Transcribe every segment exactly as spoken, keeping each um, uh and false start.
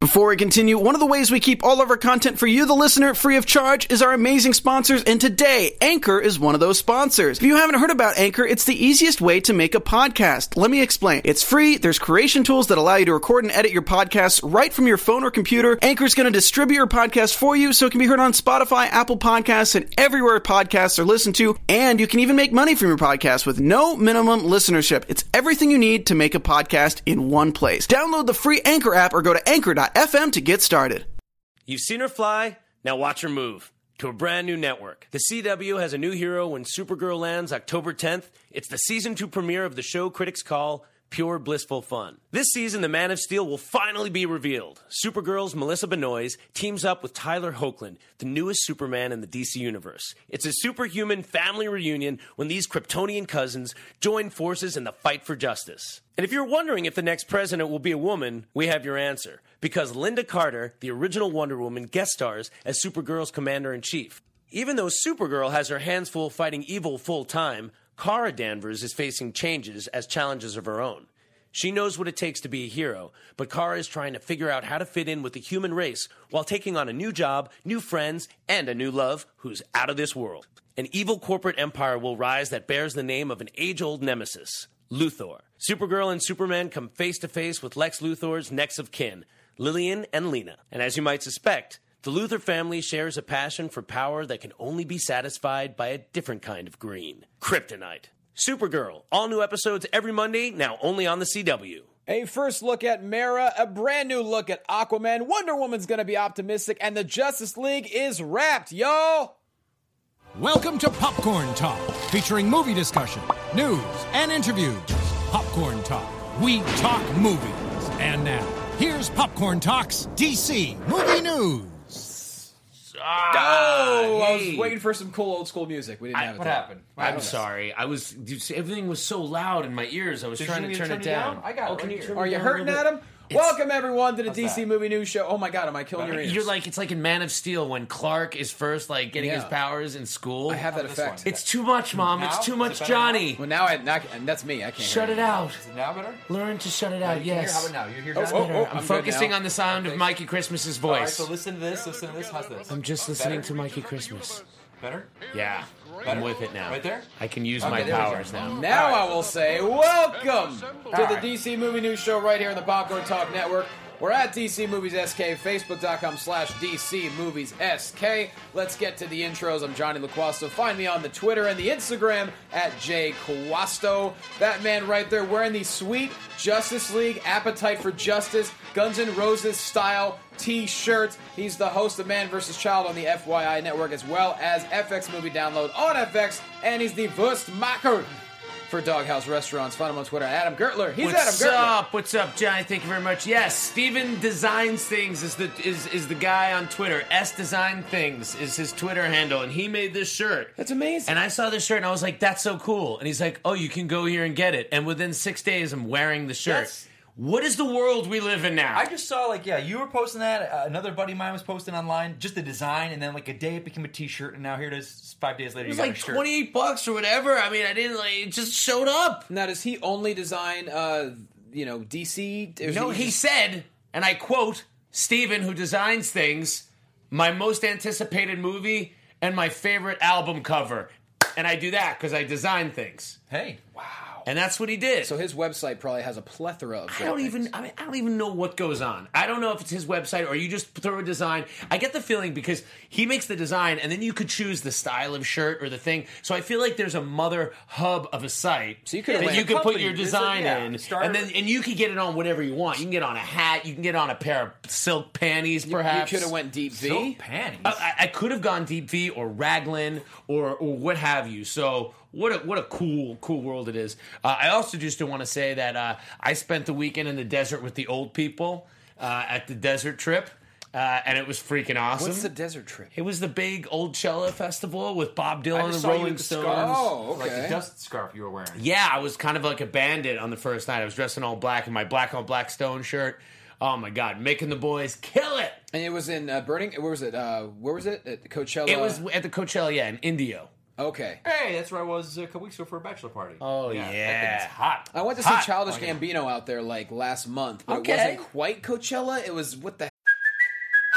Before we continue, one of the ways we keep all of our content for you, the listener, free of charge is our amazing sponsors, and today, Anchor is one of those sponsors. If you haven't heard about Anchor, it's the easiest way to make a podcast. Let me explain. It's free, there's creation tools that allow you to record and edit your podcasts right from your phone or computer. Anchor's going to distribute your podcast for you so it can be heard on Spotify, Apple Podcasts, and everywhere podcasts are listened to, and you can even make money from your podcast with no minimum listenership. It's everything you need to make a podcast in one place. Download the free Anchor app or go to anchor dot f m to get started. You've seen her fly, now watch her move to a brand new network. The C W has a new hero when Supergirl lands October tenth. It's the season two premiere of the show critics call Pure Blissful Fun. This season, the Man of Steel will finally be revealed. Supergirl's Melissa Benoist teams up with Tyler Hoechlin, the newest Superman in the D C Universe. It's a superhuman family reunion when these Kryptonian cousins join forces in the fight for justice. And if you're wondering if the next president will be a woman, we have your answer. Because Linda Carter, the original Wonder Woman, guest stars as Supergirl's commander-in-chief. Even though Supergirl has her hands full fighting evil full-time, Kara Danvers is facing changes as challenges of her own. She knows what it takes to be a hero, but Kara is trying to figure out how to fit in with the human race while taking on a new job, new friends, and a new love who's out of this world. An evil corporate empire will rise that bears the name of an age-old nemesis, Luthor. Supergirl and Superman come face-to-face with Lex Luthor's next of kin, Lillian and Lena. And as you might suspect, the Luthor family shares a passion for power that can only be satisfied by a different kind of green. Kryptonite. Supergirl. All new episodes every Monday, now only on the C W. A first look at Mera, a brand new look at Aquaman, Wonder Woman's gonna be optimistic, and the Justice League is wrapped, y'all! Welcome to Popcorn Talk, featuring movie discussion, news, and interviews. Popcorn Talk. We talk movies. And now, here's Popcorn Talk's D C Movie News. Ah, oh, hey. I was waiting for some cool old school music. We didn't I, have it. what there. happened? I'm sorry. I was dude, everything was so loud in my ears. I was Did trying you to need turn, to it turn it down. down? I got oh, it can right you here. turn Are it you down hurting, a little bit? Adam? It's- Welcome, everyone, to the How's D C that? Movie News Show. Oh my god, am I killing your ears? You're like it's like in Man of Steel when Clark is first like getting Yeah. his powers in school. I have that How about this effect. one? It's too much, Mom. Now? It's too Is much, it better Johnny. Well, now I, now, and that's me. I can't Shut hear it out. Is it now better? Learn to shut it out. You can hear- Yes. How about now? You're here, Oh, Johnny? oh, oh, I'm, I'm good focusing now. on the sound of Mikey Christmas's All right, voice. so listen to this. Listen to this. How's this? I'm just listening Better? to Mikey Christmas. Better? Yeah, Better? I'm with it now. Right there? I can use Okay, my there we go. powers now. Now I will say, welcome to the right. D C Movie News Show right here on the Popcorn Talk Network. We're at D C Movies S K, Facebook.com slash DC Movies SK. Let's get to the intros. I'm Johnny LaQuasto. Find me on the Twitter and the Instagram at J Quasto. That man right there wearing the sweet Justice League Appetite for Justice Guns N' Roses style t-shirt. He's the host of Man versus. Child on the F Y I network as well as F X Movie Download on F X. And he's the Wurstmacher for Doghouse Restaurants. Find him on Twitter at Adam Gertler. He's What's Adam Gertler. up? What's up, Johnny? Thank you very much. Yes, Steven Designs Things is the is is the guy on Twitter. S Design Things is his Twitter handle, and he made this shirt. That's amazing. And I saw this shirt, and I was like, "That's so cool." And he's like, "Oh, you can go here and get it." And within six days, I'm wearing the shirt. That's- What is the world we live in now? I just saw, like, yeah, you were posting that. Uh, another buddy of mine was posting online, just the design, and then, like, a day it became a t-shirt, and now here it is, five days later, it was you got like a shirt. twenty-eight bucks or whatever. I mean, I didn't like it. Just showed up. Now, does he only design, uh, you know, D C? Or is No, he just- said, and I quote, Steven, who designs things, my most anticipated movie and my favorite album cover. And I do that because I design things. Hey. Wow. And that's what he did. So his website probably has a plethora of I great don't things. even I, mean, I don't even know what goes on. I don't know if it's his website or you just throw a design. I get the feeling because he makes the design and then you could choose the style of shirt or the thing. So I feel like there's a mother hub of a site So you could that have you went- could put company. your It's a- design yeah, in, start- and then and you could get it on whatever you want. You can get on a hat, you can get on a pair of silk panties, perhaps. You could have went deep V. Silk panties. I, I- I could have gone deep V or raglan or or what have you. So what a what a cool cool world it is. Uh, I also just want to say that uh, I spent the weekend in the desert with the old people uh, at the desert trip, uh, and it was freaking awesome. What's the desert trip? It was the big Old Chella festival with Bob Dylan I and just the saw you Rolling with the Stones. scarf. Oh, Like okay. the dust scarf you were wearing. Yeah, I was kind of like a bandit on the first night. I was dressed in all black in my black on black Stone shirt. Oh my God, making the boys kill it. And it was in uh, Burning. Where was it? Uh, where was it? At Coachella. It was at the Coachella, yeah, in Indio. Okay. Hey, that's where I was a couple weeks ago for a bachelor party. Oh, That yeah. thing's hot. I went to Hot. see Childish Oh, yeah. Gambino out there like last month, but Okay. it wasn't quite Coachella. It was what the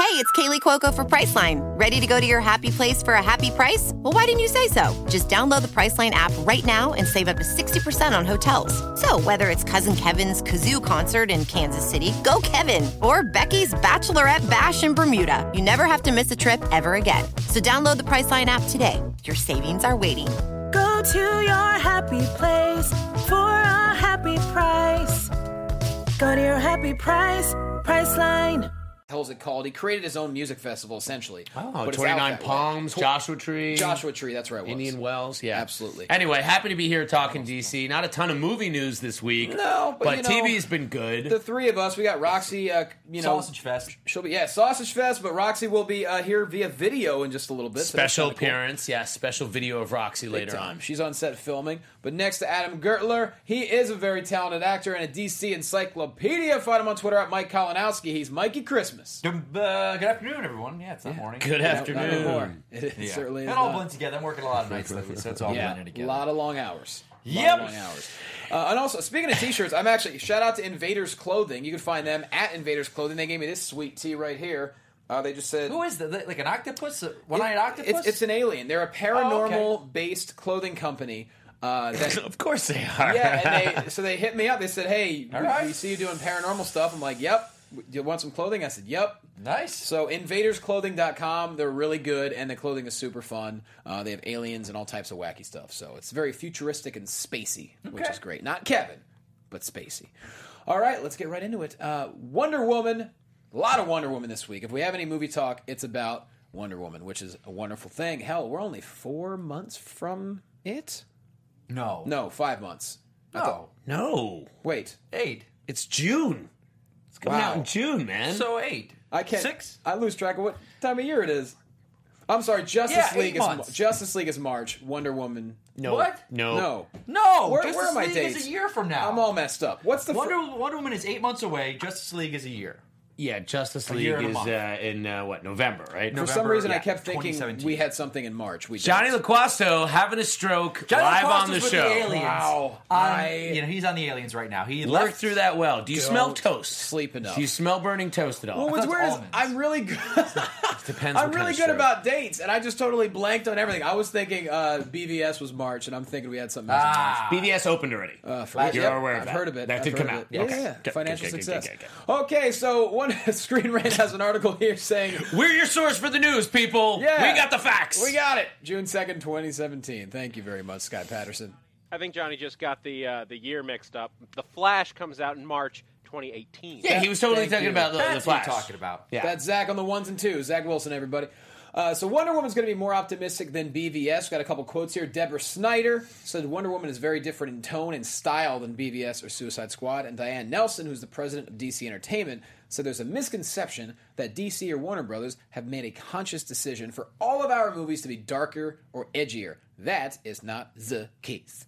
Hey, it's Kaylee Cuoco for Priceline. Ready to go to your happy place for a happy price? Well, why didn't you say so? Just download the Priceline app right now and save up to sixty percent on hotels. So whether it's Cousin Kevin's Kazoo Concert in Kansas City, go Kevin, or Becky's Bachelorette Bash in Bermuda, you never have to miss a trip ever again. So download the Priceline app today. Your savings are waiting. Go to your happy place for a happy price. Go to your happy price, Priceline. Hell's it called? He created his own music festival, essentially. Oh, but it's out twenty-nine that way. Palms, Joshua Tree. Joshua Tree, that's where it was. Indian Wells, yeah. Absolutely. Anyway, happy to be here talking D C. Not a ton of movie news this week. No, but, but you know, T V's been good. The three of us, we got Roxy, uh, you know. Sausage Fest. She'll be, yeah, Sausage Fest, but Roxy will be uh, here via video in just a little bit. So that's Special kinda cool. appearance, yeah, special video of Roxy Big later time. on. She's on set filming. But next to Adam Gertler, he is a very talented actor and a D C encyclopedia. Find him on Twitter at Mike Kalinowski. He's Mikey Christmas. Good, uh, good afternoon, everyone. Yeah, it's not morning. Good No, afternoon. not anymore. It, it Yeah. certainly is It all not. blends together. I'm working a lot of nights lately, so it's all Yeah, blending a together. lot of long hours. A lot Yep. of long hours. Uh, and also, speaking of t-shirts, I'm actually, shout out to Invaders Clothing. You can find them at Invaders Clothing. They gave me this sweet tee right here. Uh, they just said... Who is that? Like an octopus? A one-eyed It- octopus? It's, it's an alien. They're a Oh, paranormal-based clothing company. Uh, that, Of course they are. yeah, and they, so they hit me up. They said, hey, we, All right. we see you doing paranormal stuff. I'm like, yep. Do you want some clothing? I said, yep. Nice. So invaders clothing dot com, they're really good, and the clothing is super fun. Uh, they have aliens and all types of wacky stuff. So it's very futuristic and spacey, which Okay. is great. Not Kevin, but spacey. All right, let's get right into it. Uh, Wonder Woman, a lot of Wonder Woman this week. If we have any movie talk, it's about Wonder Woman, which is a wonderful thing. Hell, we're only four months from it? No. No, five months. I thought- No. No. Wait, Eight. It's June. It's coming Wow. out in June, man. So eight. I can't. Six? I lose track of what time of year it is. I'm sorry. Justice Yeah, eight League is months. Justice League is March. Wonder Woman. no. What? No. No. No. Where- Justice where are my League dates? is a year from now. I'm all messed up. What's the fir- Wonder, Wonder Woman is eight months away. Justice League is a year. Yeah, Justice A League year and a is month. uh, in, uh, what, November, right? For November, some reason, I yeah, kept thinking twenty seventeen. we had something in March. We Johnny didn't. LaQuasto having a stroke Johnny live LaQuasto's on the with show. The aliens. Wow. On, I- you know, he's on the aliens right now. He Worked left through that well. Do you Don't smell toast? sleep enough. Do you smell burning toast at all? Well, I what's thought weird it's is almonds. I'm really good. Depends I'm what kind really of good stroke. about dates, and I just totally blanked on everything. I was thinking uh, B V S was March, and I'm thinking we had something else in March. Ah. B V S opened already. Uh, for- You're yep, aware of I've that. heard of it. That I've did heard come of out. it. Yeah, Okay. yeah, yeah. Good, Financial good, good, success. good, good, good. Okay, so one Screen Rant has an article here saying We're your source for the news, people. Yeah. We got the facts. we got it. June second, twenty seventeen. Thank you very much, Scott Patterson. I think Johnny just got the uh, the year mixed up. The Flash comes out in March twenty eighteen. Yeah, he was totally Thank talking you. about the, That's the what Flash. you're talking about. Yeah. That's Zach on the ones and twos. Zach Wilson, everybody. Uh, so Wonder Woman's going to be more optimistic than B V S. Got a couple quotes here. Deborah Snyder said Wonder Woman is very different in tone and style than B V S or Suicide Squad. And Diane Nelson, who's the president of D C Entertainment, said there's a misconception that D C or Warner Brothers have made a conscious decision for all of our movies to be darker or edgier. That is not the case.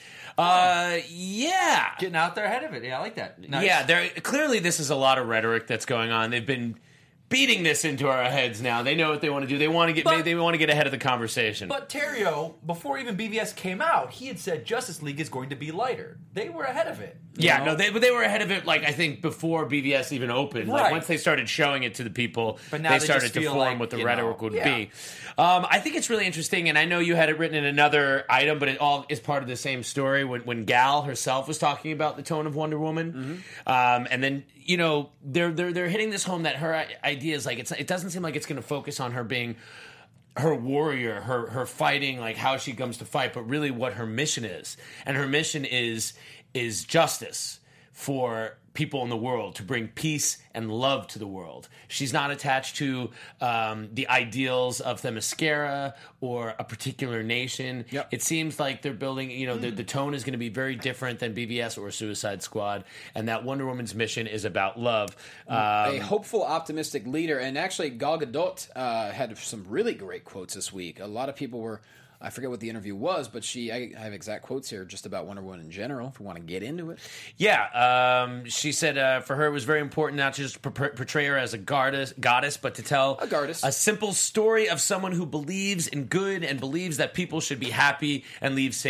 Uh, yeah. Getting out there ahead of it. Yeah, I like that. Nice. Yeah, there clearly this is a lot of rhetoric that's going on. They've been beating this into our heads now. They know what they want to do. They want to get But- they want to get ahead of the conversation. But Terrio, before even B V S came out, he had said Justice League is going to be lighter. They were ahead of it. you yeah, know? no, they but they were ahead of it. Like I think before B V S even opened. Like Right. once they started showing it to the people, But now they they started just to feel form like, what the you rhetoric know, would yeah. be. Um, I think it's really interesting, and I know you had it written in another item, but it all is part of the same story. When when Gal herself was talking about the tone of Wonder Woman, um, and then you know they're they're they're hitting this home that her i- idea is like it's it doesn't seem like it's going to focus on her being her warrior, her her fighting, like how she comes to fight, but really what her mission is. And her mission is is justice for people in the world, to bring peace and love to the world. She's not attached to um, the ideals of Themyscira or a particular nation. Yep. It seems like they're building, you know, the, the tone is going to be very different than B V S or Suicide Squad, and that Wonder Woman's mission is about love. Um, a hopeful, optimistic leader. And actually, Gal Gadot uh, had some really great quotes this week. A lot of people were, I forget what the interview was, but she, I have exact quotes here just about Wonder Woman in general, if we want to get into it. Yeah, um, she said uh, for her it was very important not just to per- portray her as a goddess, goddess, but to tell A goddess. a simple story of someone who believes in good and believes that people should be happy and leave safe,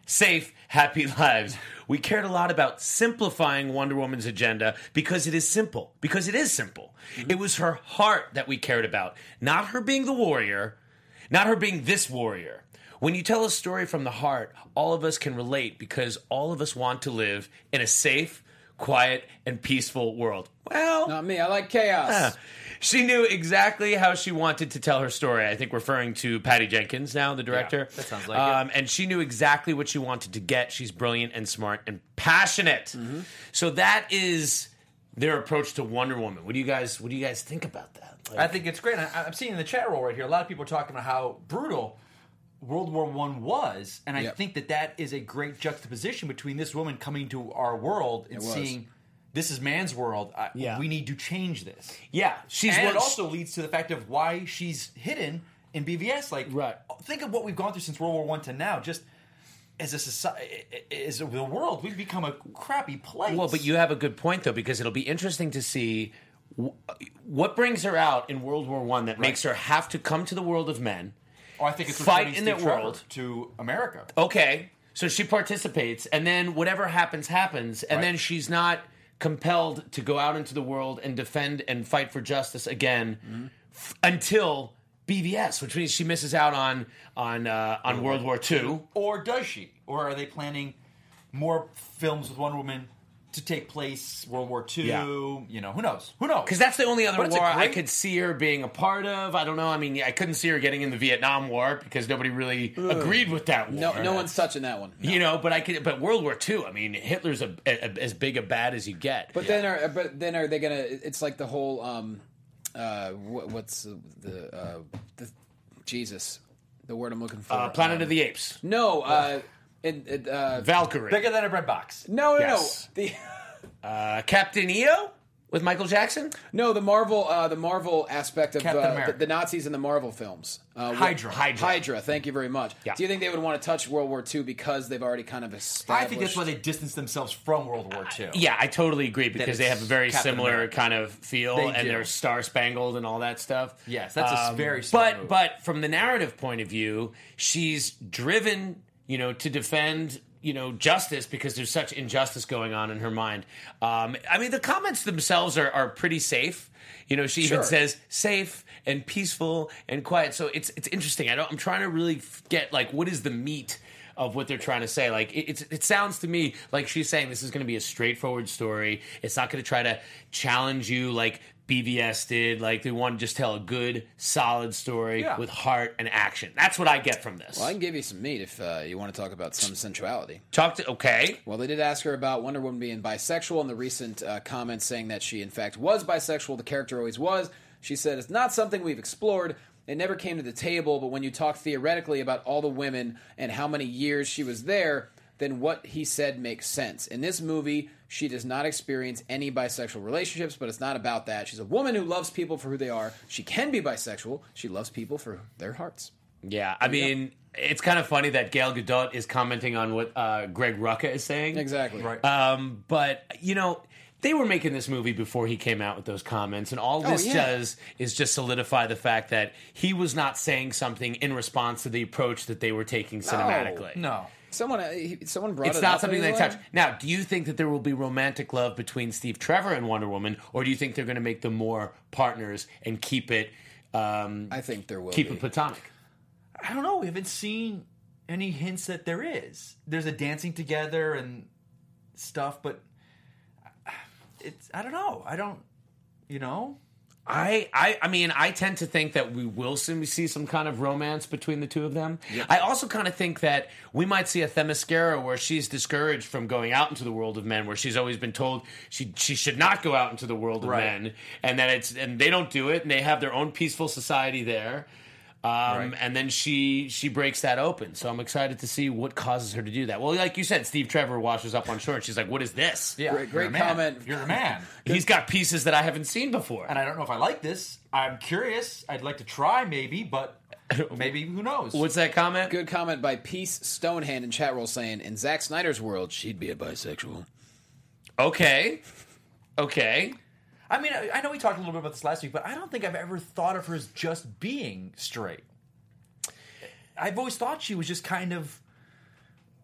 safe, happy lives. We cared a lot about simplifying Wonder Woman's agenda because it is simple. Because it is simple. Mm-hmm. It was her heart that we cared about, not her being the warrior, not her being this warrior. When you tell a story from the heart, all of us can relate because all of us want to live in a safe, quiet, and peaceful world. Well, not me. I like chaos. Uh, she knew exactly how she wanted to tell her story. I think referring to Patty Jenkins now, the director. Yeah, that sounds like um, it. And she knew exactly what she wanted to get. She's brilliant and smart and passionate. Mm-hmm. So that is their approach to Wonder Woman. What do you guys? What do you guys think about that? Like, I think it's great. I, I'm seeing in the chat roll right here, a lot of people are talking about how brutal World War One was, and I yep. think that that is a great juxtaposition between this woman coming to our world and seeing this is man's world. I, yeah. We need to change this. Yeah, she's and one, it also leads to the fact of why she's hidden in B V S. Like, right. think of what we've gone through since World War One to now. Just as a society, as the world, we've become a crappy place. Well, but you have a good point though, because it'll be interesting to see what brings her out in World War One that right. makes her have to come to the world of men. Oh, I think it's fight in their Trevor world to America. Okay, so she participates, and then whatever happens, happens, and right. then she's not compelled to go out into the world and defend and fight for justice again mm-hmm. f- until B V S, which means she misses out on on uh, on World War Two. Or does she? Or are they planning more films with Wonder Woman to take place World War Two? Yeah. You know, who knows? Who knows? Because that's the only other but war great... I could see her being a part of. I don't know. I mean, I couldn't see her getting in the Vietnam War because nobody really Ugh. agreed with that war. No, no one's touching that one. No. You know, but I could. But World War Two. I mean, Hitler's a, a, as big a bad as you get. But yeah. then, are but then are they gonna? It's like the whole. Um, uh, what, what's the, the, uh, the Jesus? The word I'm looking for. Uh, Planet um, of the Apes. No. Uh, it, it, uh, Valkyrie. Bigger than a bread box. No, no, yes. no. The. Uh, Captain E O with Michael Jackson? No, the Marvel, uh, the Marvel aspect of uh, the, the Nazis in the Marvel films. Uh, Hydra. Hydra. Hydra. Thank you very much. Yeah. Do you think they would want to touch World War Two because they've already kind of established? I think that's why they distanced themselves from World War Two. Uh, yeah, I totally agree because they have a very Captain similar America. kind of feel, They and do. they're star spangled and all that stuff. Yes, that's Um, a very smart But move. but from the narrative point of view, she's driven, you know, to defend. You know, justice because there's such injustice going on in her mind. Um, I mean, the comments themselves are, are pretty safe. You know, she Sure. even says safe and peaceful and quiet. So it's it's interesting. I don't. I'm trying to really get like what is the meat of what they're trying to say. Like it, it's it sounds to me like she's saying this is going to be a straightforward story. It's not going to try to challenge you like B V S did. Like they want to just tell a good, solid story Yeah. with heart and action. That's what I get from this. Well, I can give you some meat if uh, you want to talk about some sensuality. Talk to okay. Well, they did ask her about Wonder Woman being bisexual, and the recent uh, comments saying that she, in fact, was bisexual. The character always was. She said, it's not something we've explored. It never came to the table, but when you talk theoretically about all the women and how many years she was there, then what he said makes sense. In this movie, she does not experience any bisexual relationships, but it's not about that. She's a woman who loves people for who they are. She can be bisexual. She loves people for their hearts. Yeah, I mean, it's kind of funny that Gal Gadot is commenting on what uh, Greg Rucka is saying. Exactly. Right. Um, but, you know, they were making this movie before he came out with those comments, and all this Oh, yeah. does is just solidify the fact that he was not saying something in response to the approach that they were taking cinematically. No. Someone, uh, he- someone brought It's it not up, something and they he's touch. like, Now, do you think that there will be romantic love between Steve Trevor and Wonder Woman, or do you think they're going to make them more partners and keep it? Um, I think there will keep be. it platonic. I don't know. We haven't seen any hints that there is. There's a dancing together and stuff, but it's. I don't know. I don't. You know. I, I, I mean, I tend to think that we will see, see some kind of romance between the two of them. Yep. I also kind of think that we might see a Themyscira where she's discouraged from going out into the world of men, where she's always been told she she should not go out into the world of Right. men, and that it's and they don't do it, and they have their own peaceful society there. Um, Right. And then she she breaks that open. So I'm excited to see what causes her to do that. Well, like you said, Steve Trevor washes up on shore, and she's like, "What is this?" Yeah. Great- great you're a man. comment. You're a man. He's got pieces that I haven't seen before. And I don't know if I like this. I'm curious. I'd like to try, maybe, but maybe who knows? What's that comment? Good comment by Peace Stonehand in chat roll saying, in Zack Snyder's world, she'd be a bisexual. Okay. Okay. I mean, I, I know we talked a little bit about this last week, but I don't think I've ever thought of her as just being straight. I've always thought she was just kind of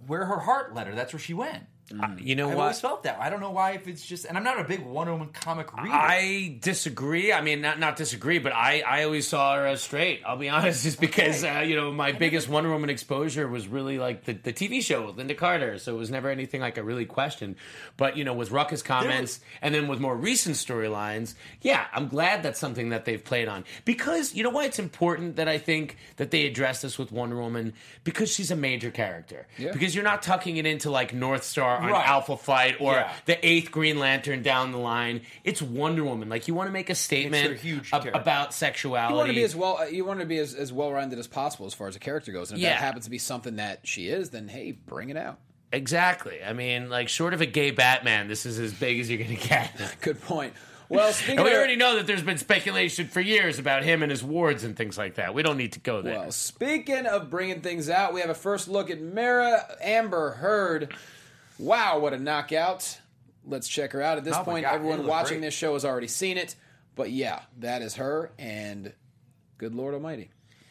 where her heart led her. That's where she went. Uh, you know I've what? always felt that. I don't know why. If it's just, and I'm not a big Wonder Woman comic reader. I disagree. I mean, not not disagree, but I, I always saw her as straight. I'll be honest, just because uh, you know my biggest Wonder Woman exposure was really like the, the T V show with Linda Carter, so it was never anything like I really questioned. But you know, with Ruckus comments and then with more recent storylines, yeah, I'm glad that's something that they've played on, because you know why it's important that I think that they address this with Wonder Woman, because she's a major character. Yeah. Because you're not tucking it into like North Star on Right. Alpha Flight or Yeah. the eighth Green Lantern down the line. It's Wonder Woman. Like, you want to make a statement It's a huge ab- character. about sexuality. You want to be as well. uh, You want to be as, as well rounded as possible as far as a character goes. And if Yeah. that happens to be something that she is, then hey, bring it out. Exactly. I mean, like, short of a gay Batman, this is as big as you're going to get. Good point. Well, speaking And we of, already know that there's been speculation for years about him and his wards and things like that. We don't need to go there. Well, speaking of bringing things out, we have a first look at Mara Amber Heard. Wow, what a knockout. Let's check her out. At this Oh my point, God, it everyone looked watching great. this show has already seen it. But yeah, that is her, and good Lord Almighty.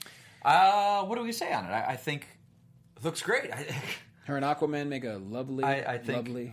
Uh, what do we say on it? I, I think it looks great. I, Her and Aquaman make a lovely, I- I think- lovely...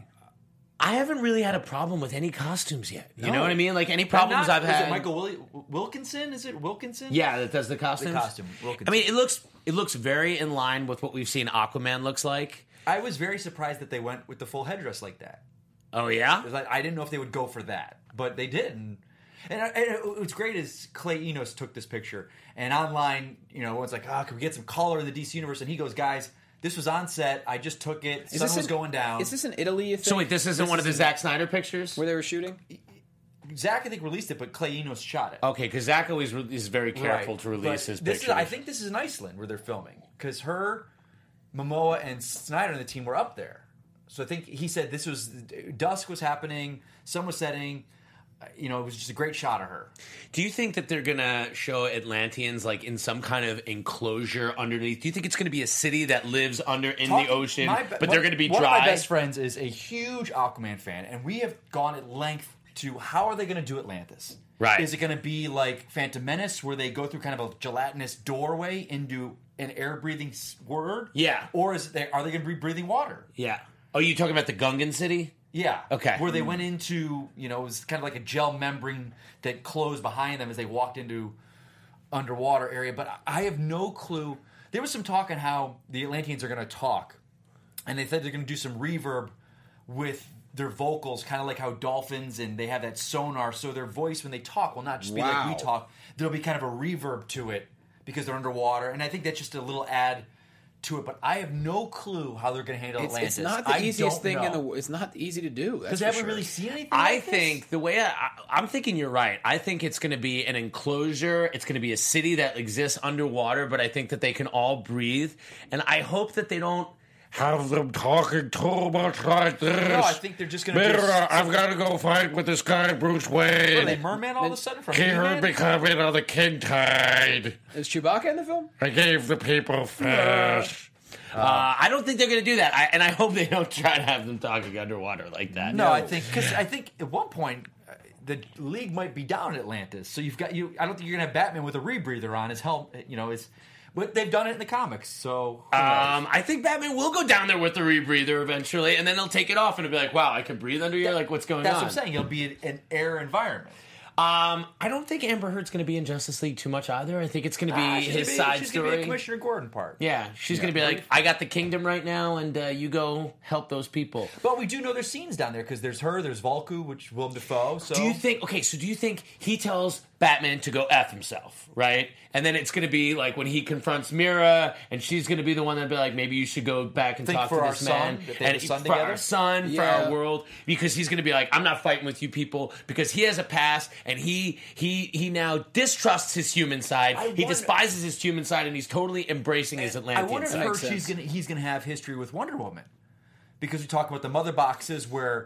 I haven't really had a problem with any costumes yet. You No. know what I mean? Like, any I'm problems not- I've is had. it Michael Willi- Wilkinson? Is it Wilkinson? Yeah, that does the costumes. The costume, Wilkinson. I mean, it looks it looks very in line with what we've seen Aquaman looks like. I was very surprised that they went with the full headdress like that. Oh yeah. It was like, I didn't know if they would go for that, but they did. And, and, and what's great is Clay Enos took this picture, and online, you know, everyone's like, "Oh, can we get some color in the D C universe?" And he goes, "Guys, this was on set. I just took it. Is Sun this was in- going down." Is this in Italy, you think? So wait, this isn't This one of the is- Zack Snyder pictures? where they were shooting? Zach, I think, released it, but Clay Enos shot it. Okay, because Zack always re- is very careful Right. to release But his this pictures. is, I think this is in Iceland where they're filming, because her, Momoa, and Snyder and the team were up there. So I think he said this was dusk was happening, sun was setting. You know, it was just a great shot of her. Do you think that they're gonna show Atlanteans like in some kind of enclosure underneath? Do you think it's gonna be a city that lives under in Talk- the ocean, my be- but one- they're gonna be one dry? of my best friends is a huge Aquaman fan, and we have gone at length to how are they going to do Atlantis? Right. Is it going to be like Phantom Menace, where they go through kind of a gelatinous doorway into an air-breathing word? Yeah. Or is they are they going to be breathing water? Yeah. Oh, you talking about the Gungan city? Yeah. Okay. Where they went into, you know, it was kind of like a gel membrane that closed behind them as they walked into underwater area. But I have no clue. There was some talk on how the Atlanteans are going to talk. And they said they're going to do some reverb with their vocals, kind of like how dolphins and they have that sonar. So their voice, when they talk, will not just be like Wow. we talk. There'll be kind of a reverb to it because they're underwater. And I think that's just a little add to it, but I have no clue how they're going to handle It's, Atlantis. it's not the I easiest don't thing know. in the. It's not easy to do. That's Because for have we sure. really seen anything I like this? think the way I, I, I'm thinking, you're right. I think it's going to be an enclosure. It's going to be a city that exists underwater, but I think that they can all breathe. And I hope that they don't have them talking too much like this. No, I think they're just going to do... Mira, I've got to go fight with this guy, Bruce Wayne. Are they merman all of a sudden from He He-Man? heard me coming on the king tide. Is Chewbacca in the film? I gave the people fish. Uh, I don't think they're going to do that, I, and I hope they don't try to have them talking underwater like that. No, I think... Because I think at one point... uh, The league might be down Atlantis, so you've got you. I don't think you're gonna have Batman with a rebreather on his helmet. You know, his, but they've done it in the comics, so who knows? Um, I think Batman will go down there with the rebreather eventually, and then they'll take it off and it'll be like, "Wow, I can breathe under here." Like, what's going That's on? what I'm saying. It'll be an, an air environment. Um, I don't think Amber Heard's going to be in Justice League too much either. I think it's going to be Ah, she's his gonna be- side she's story. Gonna be a Commissioner Gordon part. Yeah, she's Yeah. going to be like, "I got the kingdom right now, and uh, you go help those people." But we do know there's scenes down there because there's her, there's Volku, which Willem Dafoe. So Do you think? Okay, so do you think he tells Batman to go F himself, right? And then it's going to be like when he confronts Mira, and she's going to be the one that'll be like, maybe you should go back and Think talk for to our this man, son, that they have and a son for together? our son, for Yeah. our world, because he's going to be like, I'm not fighting with you people, because he has a past, and he he he now distrusts his human side, I he wonder- despises his human side, and he's totally embracing his I Atlantean wonder if side. her, Makes she's sense. gonna, he's going to have history with Wonder Woman because we talk about the mother boxes where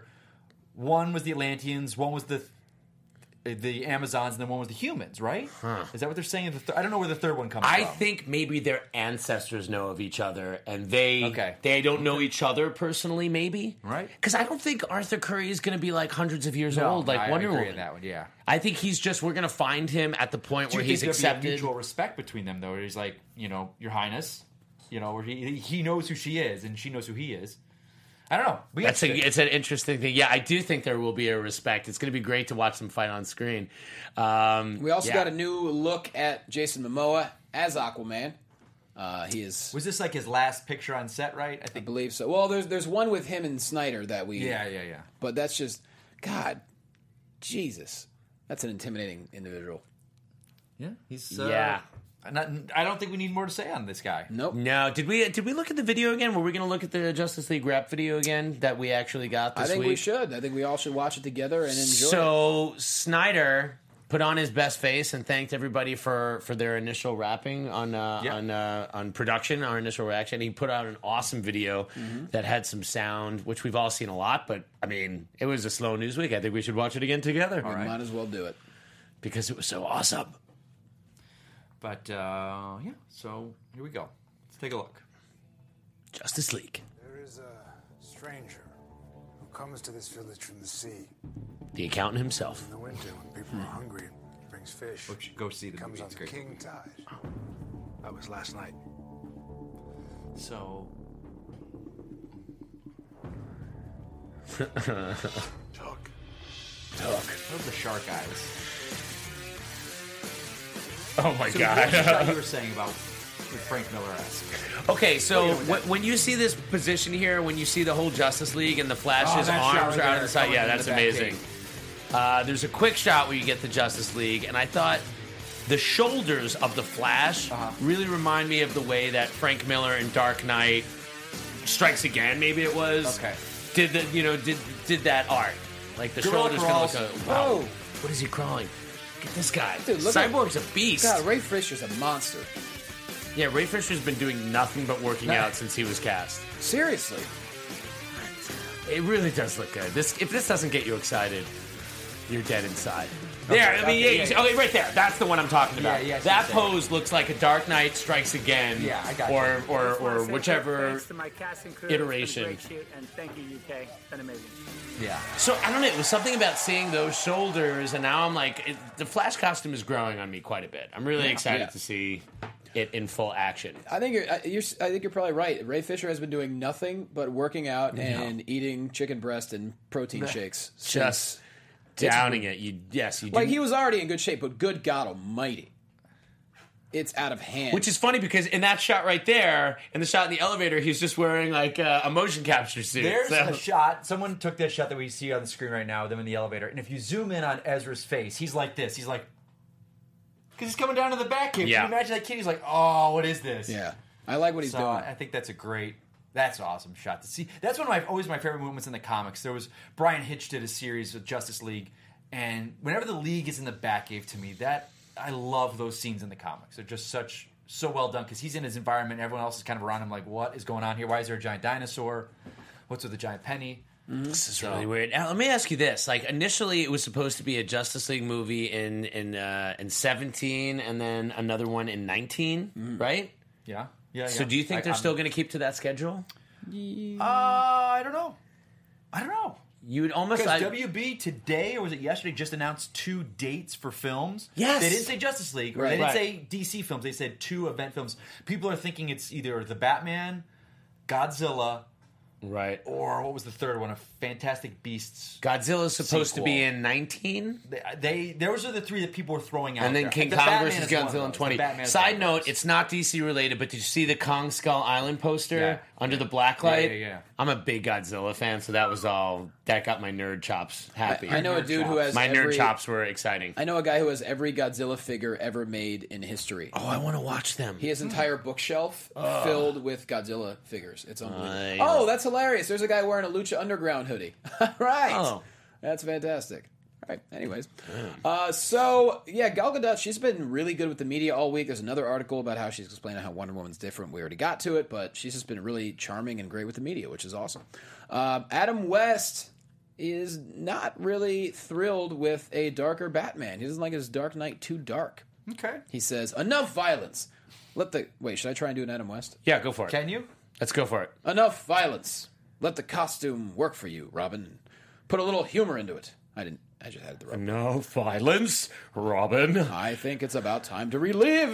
one was the Atlanteans, one was the the Amazons, and then one was the humans. Right? Is that what they're saying? The th- I don't know where the third one comes I from. think maybe their ancestors know of each other, and they Okay. they don't know each other personally. Maybe, Right. Because I don't think Arthur Curry is going to be like hundreds of years No, old, like I Wonder agree Woman. on that one. Yeah. I think he's just we're going to find him at the point Do you where think he's there'll be a accepted. mutual respect between them, though? Where he's like, you know, Your Highness, You know, where he he knows who she is and she knows who he is. I don't know. We That's a, it's an interesting thing. Yeah, I do think there will be a respect. It's going to be great to watch them fight on screen. Um, We also yeah. got a new look at Jason Momoa as Aquaman. Uh, he is, Was this like his last picture on set, right? I I think. believe so. Well, there's there's one with him and Snyder that we. Yeah, yeah, yeah. But that's just, God, Jesus, that's an intimidating individual. Yeah, he's. Uh, Yeah. Not, I don't think we need more to say on this guy. Nope. No, did we did we look at the video again? Were we going to look at the Justice League rap video again that we actually got this I think week? we should. I think we all should watch it together and enjoy it. So Snyder put on his best face and thanked everybody for, for their initial rapping on uh, Yeah. on uh, on production, our initial reaction. He put out an awesome video Mm-hmm. that had some sound, which we've all seen a lot. But I mean, it was a slow news week. I think we should watch it again together We might as well do it. because it was so awesome. But uh, yeah, so here we go. Let's take a look. Justice League, There is a stranger who comes to this village from the sea. the accountant himself. In the winter, when people are hungry, he brings fish. Go- Go see the comes movie. on It's the great. king tide. That was last night. So Talk. those are the shark eyes. Oh my So what was the shot you were saying about with Frank Miller-esque? Okay, so when, when you see this position here, when you see the whole Justice League and the Flash's Oh, that shot arms right are out there, of the side, coming yeah, into that's the back amazing. gate. Uh, there's a quick shot where you get the Justice League, and I thought the shoulders of the Flash Uh-huh. really remind me of the way that Frank Miller in Dark Knight Strikes Again, maybe it was. Okay. Did the you know did did that art like the Gorilla shoulders kind of crawls. look a, wow. Whoa. What is he crawling? Look at this guy. Dude, look at- Cyborg's a beast. God, Ray Fisher's a monster. Yeah, Ray Fisher's been doing nothing but working out since he was cast. Seriously. It really does look good. This if this doesn't get you excited, you're dead inside. There, I mean, okay, yeah, yeah, you see- yeah. okay, right there. That's the one I'm talking about. Yeah, yeah, I see that what you're pose looks like a Dark Knight Strikes Again. Yeah, I got or, you. or Just or wanna say whichever. thanks to my cast and crew. iteration. It's been a great shoot, and thank you, U K. It's been amazing. Yeah. So I don't know. It was something about seeing those shoulders, and now I'm like, it, the Flash costume is growing on me quite a bit. I'm really excited Yeah. to see it in full action. I think you're, I- you're. I think you're probably right. Ray Fisher has been doing nothing but working out and eating chicken breast and protein shakes. Just since- downing it. You yes, you do. like he was already in good shape, but good God Almighty, it's out of hand. Which is funny because in that shot right there, in the shot in the elevator, he's just wearing like uh, a motion capture suit. There's So- a shot. Someone took that shot that we see on the screen right now of them in the elevator. And if you zoom in on Ezra's face, he's like this. He's like, because he's coming down to the back cave. Yeah. Can you imagine that kid? He's like, oh, what is this? yeah, I like what he's So doing. I think that's a great, that's an awesome shot to see. That's one of my always my favorite moments in the comics. There was Brian Hitch did a series with Justice League, and whenever the League is in the Batcave, to me, that I love those scenes in the comics. They're just such so well done because he's in his environment. Everyone else is kind of around him, like, what is going on here? Why is there a giant dinosaur? What's with the giant penny? This is really weird. Now, let me ask you this: like, initially, it was supposed to be a Justice League movie in in uh, in seventeen, and then another one in nineteen, right? Yeah, yeah. So, yeah. do you think I- they're I'm- still going to keep to that schedule? Uh, I don't know. I don't know. You would almost. Because I, W B today, or was it yesterday, just announced two dates for films. Yes. They didn't say Justice League, or Right. they didn't Right. say D C films. They said two event films. People are thinking it's either the Batman, Godzilla, right. or what was the third one? A Fantastic Beasts. Godzilla's supposed Sequel. to be in nineteen. They, they those are the three that people were throwing out. And then there. King The Kong Batman versus is one of Godzilla in those. The twenty. Batman is Side one of note, those. it's not D C related, but did you see the Kong Skull Island poster Yeah. under the black light? Yeah, yeah, yeah. I'm a big Godzilla fan, so that was all that got my nerd chops happy. I know a dude who has my every, nerd chops were exciting. I know a guy who has every Godzilla figure ever made in history. Oh, I want to watch them. He has an entire bookshelf filled with Godzilla figures. It's unbelievable. I- Oh, that's hilarious. There's a guy wearing a Lucha Underground hoodie. Right. Oh. That's fantastic. All right. Anyways. Uh, so, yeah, Gal Gadot, she's been really good with the media all week. There's another article about how she's explaining how Wonder Woman's different. We already got to it, but she's just been really charming and great with the media, which is awesome. Um, Adam West is not really thrilled with a darker Batman. He doesn't like his Dark Knight too dark. Okay. He says, enough violence. Let the... Wait, should I try and do an Adam West? Yeah, go for it. Can you? Let's go for it. Enough violence. Let the costume work for you, Robin. Put a little humor into it. I didn't. I just had it the wrong. No violence, Robin. I think it's about time to relive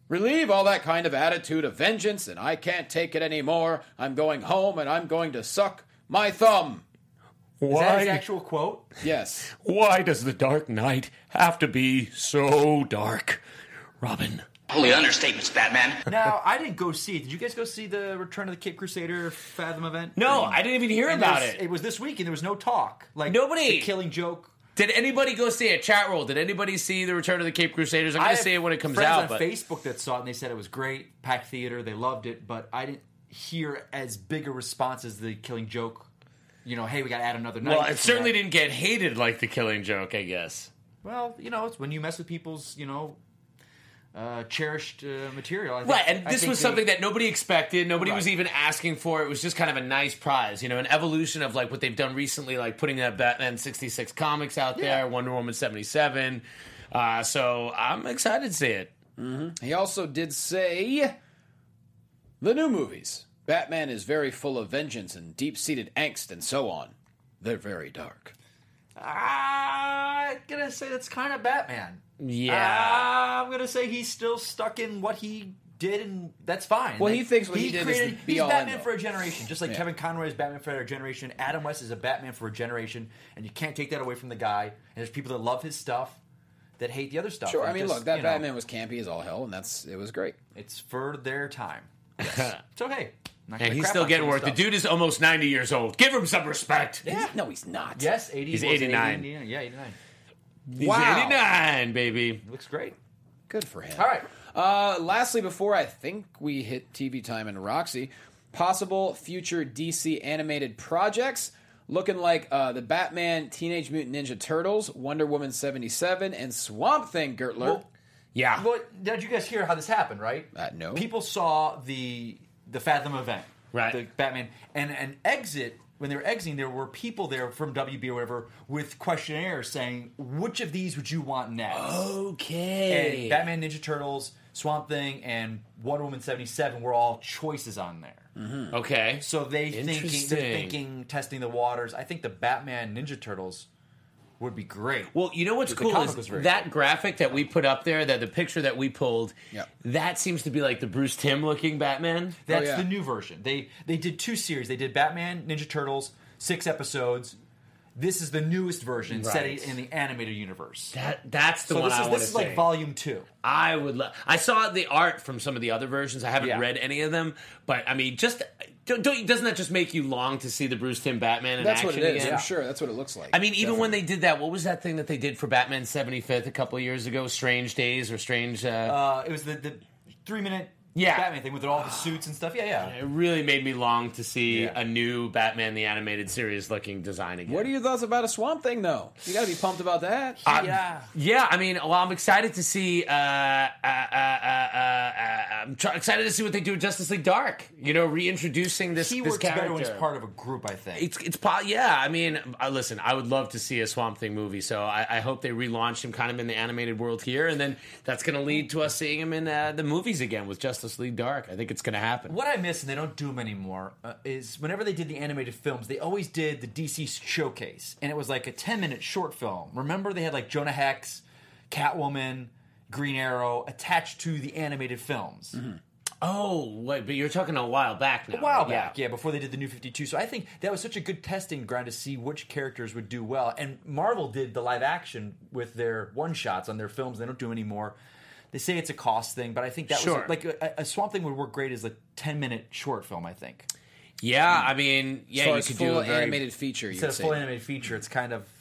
Relieve all that kind of attitude of vengeance, and I can't take it anymore. I'm going home, and I'm going to suck my thumb. Is that his actual quote? Yes. Why does the Dark Knight have to be so dark? Robin. Holy understatements, Batman. Now, I didn't go see it. Did you guys go see the Return of the Cape Crusader Fathom event? No, I didn't even hear And about there's- it. It was this week, and there was no talk. Like Nobody. The Killing Joke. Did anybody go see it? Chat roll. Did anybody see the Return of the Cape Crusaders? I'm I going to have see it when it comes friends out. on But Facebook that saw it, and they said it was great. Packed theater. They loved it, but I didn't hear as big a response as the Killing Joke. You know, hey, we got to add another night. well, it for certainly that. didn't get hated like the Killing Joke, I guess. Well, you know, it's when you mess with people's, you know, uh, cherished uh, material. I think, Right, and I this think was they- something that nobody expected. Nobody Right. was even asking for. It was just kind of a nice prize, you know, an evolution of like what they've done recently, like putting that Batman sixty-six comics out Yeah. there, Wonder Woman seventy-seven. Uh, so I'm excited to see it. Mm-hmm. He also did say the new movies. Batman is very full of vengeance and deep-seated angst and so on. They're very dark. I'm gonna say that's kind of Batman. Yeah. I'm gonna say he's still stuck in what he did, and that's fine. Well, Like, he thinks what he did is created, the he's be-all, Batman end-all. for a generation, just like Yeah. Kevin Conroy is Batman for a generation. Adam West is a Batman for a generation, and you can't take that away from the guy. And there's people that love his stuff, that hate the other stuff. Sure, And I mean, just, look, that you know, Batman was campy as all hell, and that's it was great. It's for their time. Yes. It's okay. Not gonna And he's crap still on getting some work. The stuff. dude is almost ninety years old. Give him some respect. Yeah. No, he's not. Yes, eighty. He's was it eighty-nine. eighty? Yeah, eighty-nine. He's Wow. eighty-nine, baby. Looks great. Good for him. All right. Uh, lastly, before I think we hit T V time and Roxy, possible future D C animated projects looking like uh, the Batman, Teenage Mutant Ninja Turtles, Wonder Woman seventy-seven, and Swamp Thing. Gertler. Well, Yeah. Well, did you guys hear how this happened? Right? Uh, no. People saw the the Fathom event, Right. The Batman, and an exit. When they were exiting, there were people there from W B or whatever with questionnaires saying, "Which of these would you want next?" Okay. And Batman, Ninja Turtles, Swamp Thing, and Wonder Woman seventy-seven were all choices on there. Okay. So they thinking, they're Interesting. thinking, testing the waters. I think the Batman Ninja Turtles would be great. Well, you know what's The cool comic is was very that cool. graphic that we put up there, that the picture that we pulled, Yep. that seems to be like the Bruce Timm looking Batman. That's Oh, yeah. the new version. They they did two series. They did Batman, Ninja Turtles, six episodes. This is the newest version set Right. in the animated universe. That that's the so one this I is want this to is like see. volume two. I would. Lo- I saw the art from some of the other versions. I haven't Yeah. read any of them, but I mean, just don't, don't doesn't that just make you long to see the Bruce Timm Batman in That's what action it is. again? I'm sure that's what it looks like. I mean, even Definitely. when they did that, what was that thing that they did for Batman seventy-fifth a couple of years ago? Strange Days or Strange? Uh, Uh, it was the, the three minute Yeah. Batman thing with all the suits and stuff. Yeah, yeah. it really made me long to see Yeah. a new Batman the Animated Series looking design again. What are your thoughts about a Swamp Thing, though? You got to be pumped about that. I'm- Yeah. yeah. I mean, well, I'm excited to see. Uh, uh, uh, uh, uh, uh, I'm tr- excited to see what they do with Justice League Dark. You know, reintroducing this. He this works character. better when he's part of a group, I think. It's it's po- yeah. I mean, uh, listen, I would love to see a Swamp Thing movie. So I, I hope they relaunch him kind of in the animated world here, and then that's going to lead to us seeing him in uh, the movies again with Justice League Dark. I think it's going to happen. What I miss, and they don't do them anymore, uh, is whenever they did the animated films, they always did the D C showcase, and it was like a ten minute short film. Remember, they had like Jonah Hex, Catwoman, Green Arrow attached to the animated films. Oh, wait, but you're talking a while back now. A while right? back, yeah, before they did the New fifty-two. So I think that was such a good testing ground to see which characters would do well. And Marvel did the live action with their one shots on their films. They don't do anymore. They say it's a cost thing, but I think that Sure. was like a, a Swamp Thing would work great as a ten minute short film. I think Yeah, I mean, yeah, as far you as could full do a very animated feature, you instead would of say. full animated feature, it's kind of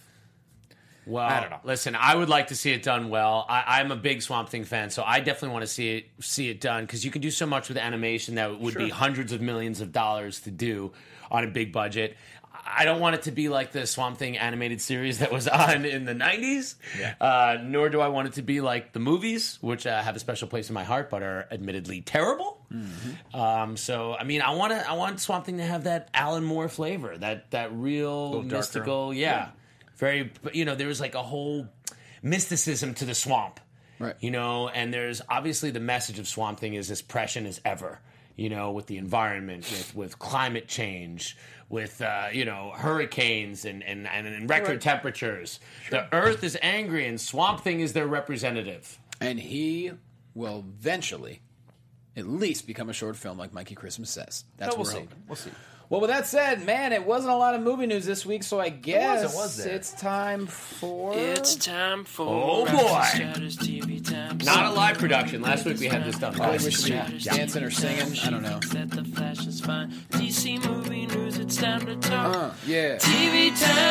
Well, I don't know. Listen, I would like to see it done well. I, I'm a big Swamp Thing fan, so I definitely want to see it see it done because you can do so much with animation that would be hundreds of millions of dollars to do on a big budget. I don't want it to be like the Swamp Thing animated series that was on in the nineties, Yeah. uh, nor do I want it to be like the movies, which uh, have a special place in my heart but are admittedly terrible. Mm-hmm. Um, so, I mean, I want to I want Swamp Thing to have that Alan Moore flavor, that that real little darker. mystical, yeah. Very, you know, there was like a whole mysticism to the swamp, Right. you know, and there's obviously the message of Swamp Thing is as prescient as ever, you know, with the environment, with, with climate change, with, uh, you know, hurricanes and, and, and, and record Right. temperatures. The earth is angry and Swamp Thing is their representative. And he will eventually at least become a short film like Mikey Christmas says. That's No, what we'll we're see. hoping. We'll see. Well, with that said, man, it wasn't a lot of movie news this week, so I guess wasn't, was there? it's time for... It's time for Oh, Rocky boy. Stratus T V time. Not a live production. Last week we had this done. I think we should be dancing or singing. I don't know. That the Flash is fine. D C movie news, it's time to talk. Uh, yeah. T V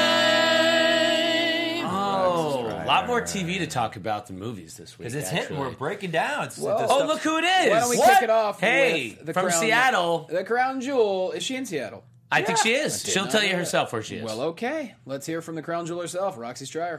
time. Oh, a lot more T V to talk about than movies this week. Because it's actually. hitting. We're breaking down. It's, Well- the Oh, stuff- look who it is! Why don't we What? kick it off Hey, with the from crown, Seattle. The crown jewel. Is she in Seattle? I think she is. I did She'll not tell know you that. herself where she is. Well, okay. Let's hear from the crown jewel herself, Roxy Stryer.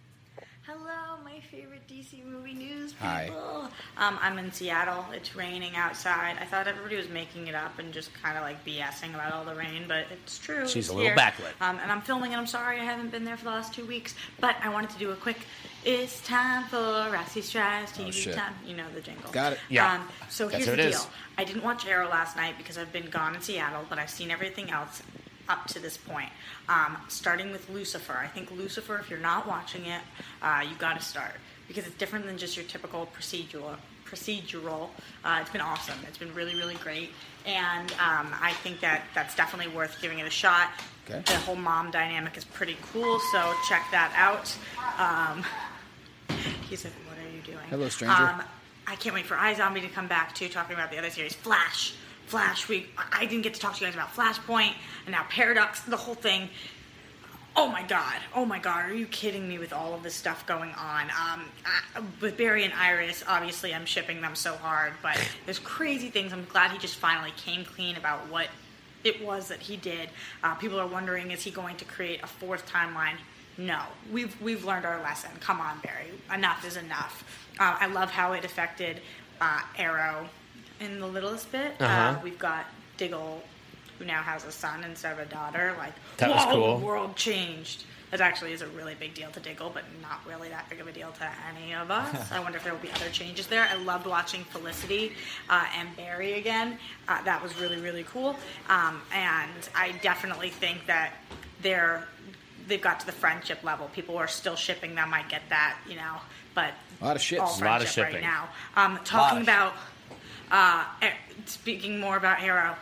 Hello, my favorite D C movie news people. Hi. Um, I'm in Seattle. It's raining outside. I thought everybody was making it up and just kind of like BSing about all the rain, but it's true. She's It's a little here. backlit. Um, and I'm filming, and I'm sorry I haven't been there for the last two weeks, but I wanted to do a quick. It's time for Roxy Strier's T V Oh, shit. time. You know the jingle. Got it. Yeah. Um, so That's here's what the it deal. is. I didn't watch Arrow last night because I've been gone in Seattle, but I've seen everything else up to this point. Um, starting with Lucifer. I think Lucifer, if you're not watching it, uh, you got to start because it's different than just your typical procedural. Procedural. Uh, it's been awesome. It's been really, really great, and um, I think that that's definitely worth giving it a shot. Okay. The whole mom dynamic is pretty cool, so check that out. Um, he said, "What are you doing?" Hello, stranger. Um, I can't wait for iZombie to come back too, talking about the other series, Flash. Flash Week. I didn't get to talk to you guys about Flashpoint, and now Paradox, the whole thing. Oh my god. Oh my god. Are you kidding me with all of this stuff going on? Um, I, with Barry and Iris, obviously I'm shipping them so hard, but there's crazy things. I'm glad he just finally came clean about what it was that he did. Uh, people are wondering, is he going to create a fourth timeline? No. We've, we've learned our lesson. Come on, Barry. Enough is enough. Uh, I love how it affected uh, Arrow in the littlest bit. Uh-huh. Uh, we've got Diggle, who now has a son instead of a daughter. Like, That was whoa, cool. the world changed. That actually is a really big deal to Diggle, but not really that big of a deal to any of us. I wonder if there will be other changes there. I loved watching Felicity uh, and Barry again. Uh, that was really, really cool. Um, and I definitely think that they're they've got to the friendship level. People are still shipping them. I get that, you know, but A lot of ships. all A lot of friendship right shipping. now. Um, talking about uh, eh, speaking more about Arrow.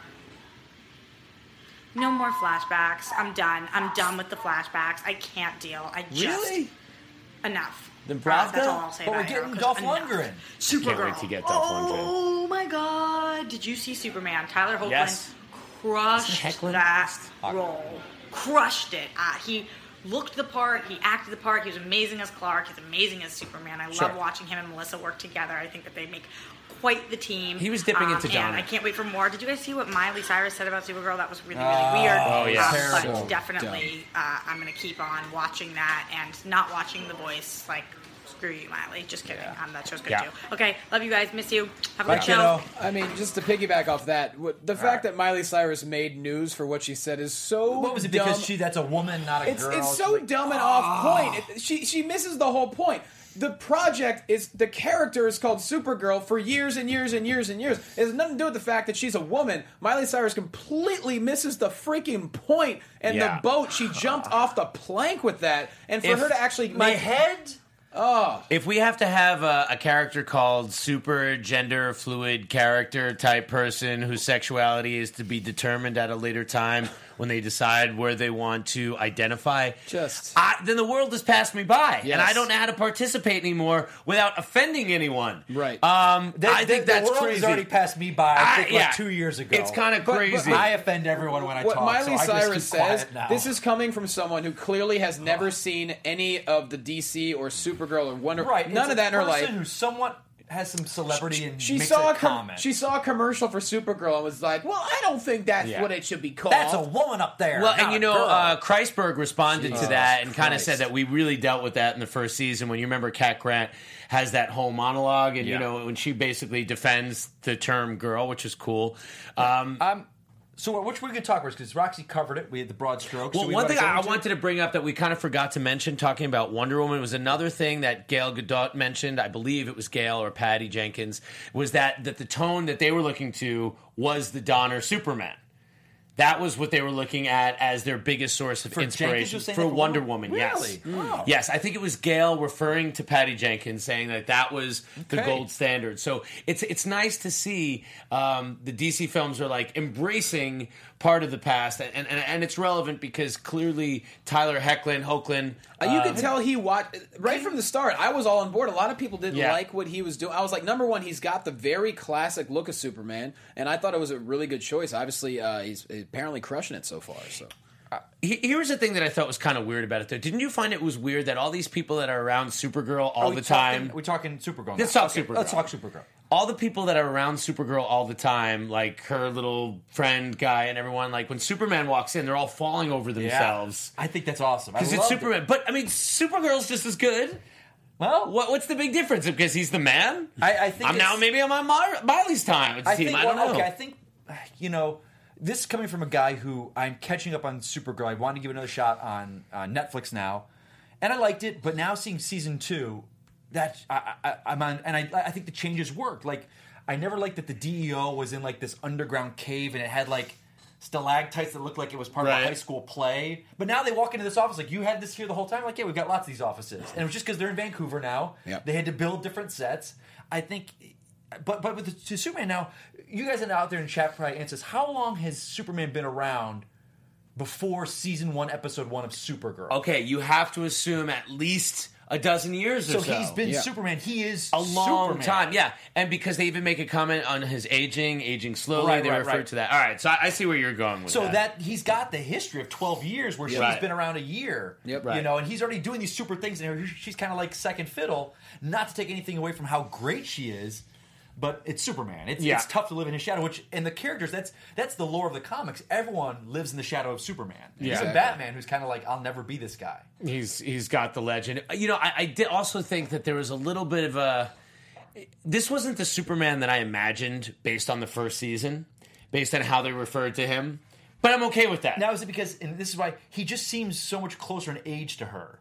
No more flashbacks. I'm done. I'm done with the flashbacks. I can't deal. I just Really? enough. The Uh, Bravka? that's all I'll say But we're about Arrow, getting 'cause Dolph enough. Lundgren. Supergirl. Can't wait to get Dolph Lundgren. Oh my god! Did you see Superman? Tyler Hoechlin Yes. crushed Hoechlin? that role. Crushed it. Uh, he looked the part. He acted the part. He was amazing as Clark. He's amazing as Superman. I Sure. love watching him and Melissa work together. I think that they make quite the team. He was dipping Um, into and genre. I can't wait for more. Did you guys see what Miley Cyrus said about Supergirl? That was really, really Oh, weird. oh, yeah. Uh, terrible. but definitely, uh, I'm going to keep on watching that and not watching The Voice. Like, screw you, Miley. Just kidding. Yeah. Um, that show's good Yeah. too. Okay, love you guys. Miss you. Have a Bye, good show. kiddo. I mean, just to piggyback off that, what- the fact that Miley Cyrus made news for what she said is so What was it? dumb. Because she that's a woman, not a It's girl. it's so like, dumb and off point. It, she she misses the whole point. The project is the character is called Supergirl for years and years and years and years. It has nothing to do with the fact that she's a woman. Miley Cyrus completely misses the freaking point. And Yeah. the boat, she jumped off the plank with that. And for If her to actually my make head. oh If we have to have a, a character called super gender fluid character type person whose sexuality is to be determined at a later time when they decide where they want to identify, just I, then the world has passed me by, Yes. and I don't know how to participate anymore without offending anyone. Right. Um, The, I the- think that's the world crazy. has already passed me by. I I- think yeah. like two years ago. It's kind of But- but- crazy. I offend everyone when I what talk. Miley so I just Cyrus keep quiet says, now. this is coming from someone who clearly has never seen any of the D C or Supergirl or Wonder right. None it's of that in a her life. person who somewhat has some celebrity and She makes saw a a com- comment. she saw a commercial for Supergirl and was like, "Well, I don't think that's Yeah. what it should be called." That's a woman up there. Well, not and you a know, girl. uh, Kreisberg responded Jesus to that and kind of Christ. said that we really dealt with that in the first season. When you remember, Cat Grant has that whole monologue, and Yeah. you know, when she basically defends the term "girl," which is cool. Um, Um, so which we could talk about because Roxy covered it. We had the broad strokes. well, so we one wanna thing go I, I into it? wanted to bring up that we kind of forgot to mention, talking about Wonder Woman, was another thing that Gail Gadot mentioned. I believe it was Gail or Patty Jenkins. Was that that the tone that they were looking to was the Donner Superman. That was what they were looking at as their biggest source of For Jenkins inspiration was saying for that for Wonder Wonder- Woman. Really? Yes, Mm. yes. I think it was Gail referring to Patty Jenkins, saying that that was the Okay. gold standard. So it's it's nice to see um, the D C films are like embracing part of the past, and and, and it's relevant because clearly Tyler Hoechlin, Hoechlin, Uh, you um, could tell he watched right from the start. I was all on board. A lot of people didn't Yeah. like what he was doing. I was like, number one, he's got the very classic look of Superman, and I thought it was a really good choice. Obviously, uh, he's apparently crushing it so far. So. He- Here's the thing that I thought was kind of weird about it, though. Didn't you find it was weird that all these people that are around Supergirl all Are we the talking- time? We're talking Supergirl. Let's now. talk Okay, Supergirl. Let's talk Supergirl. All the people that are around Supergirl all the time, like her little friend guy and everyone, like when Superman walks in, they're all falling over themselves. I think that's awesome. I Because it's loved it. Superman. But, I mean, Supergirl's just as good. Well, what, what's the big difference? Because he's the man? I, I think I'm now it's- maybe I'm on Mar- Miley's time with the I team. think, I don't well, know. Okay, I think, you know, this is coming from a guy who I'm catching up on Supergirl. I wanted to give it another shot on uh, Netflix now, and I liked it. But now seeing season two, that I, I, I'm on, and I, I think the changes worked. Like, I never liked that the D E O was in like this underground cave, and it had like stalactites that looked like it was part of Right. a high school play. But now they walk into this office like, you had this here the whole time. Like, yeah, we've got lots of these offices, and it was just because they're in Vancouver now. Yep. They had to build different sets. I think. But but with the, to Superman now, you guys are out there in chat probably answers. How long has Superman been around before season one, episode one of Supergirl? Okay, you have to assume at least a dozen years or So so. he's been Superman. He is a long Superman. time, yeah. And because they even make a comment on his aging, aging slowly, Right, they right, refer right. to that. All right, so I, I see where you're going with So that. that he's got the history of twelve years where Yeah. she's been around a year. Yep. You Right. know, and he's already doing these super things, and she's kind of like second fiddle. Not to take anything away from how great she is. But it's Superman. It's, Yeah. it's tough to live in his shadow. Which and the characters that's that's the lore of the comics. Everyone lives in the shadow of Superman. Yeah. Even Exactly. Batman, who's kind of like, I'll never be this guy. He's he's got the legend. You know, I, I did also think that there was a little bit of a. This wasn't the Superman that I imagined based on the first season, based on how they referred to him. But I'm okay with that. Now is it because, and this is why he just seems so much closer in age to her.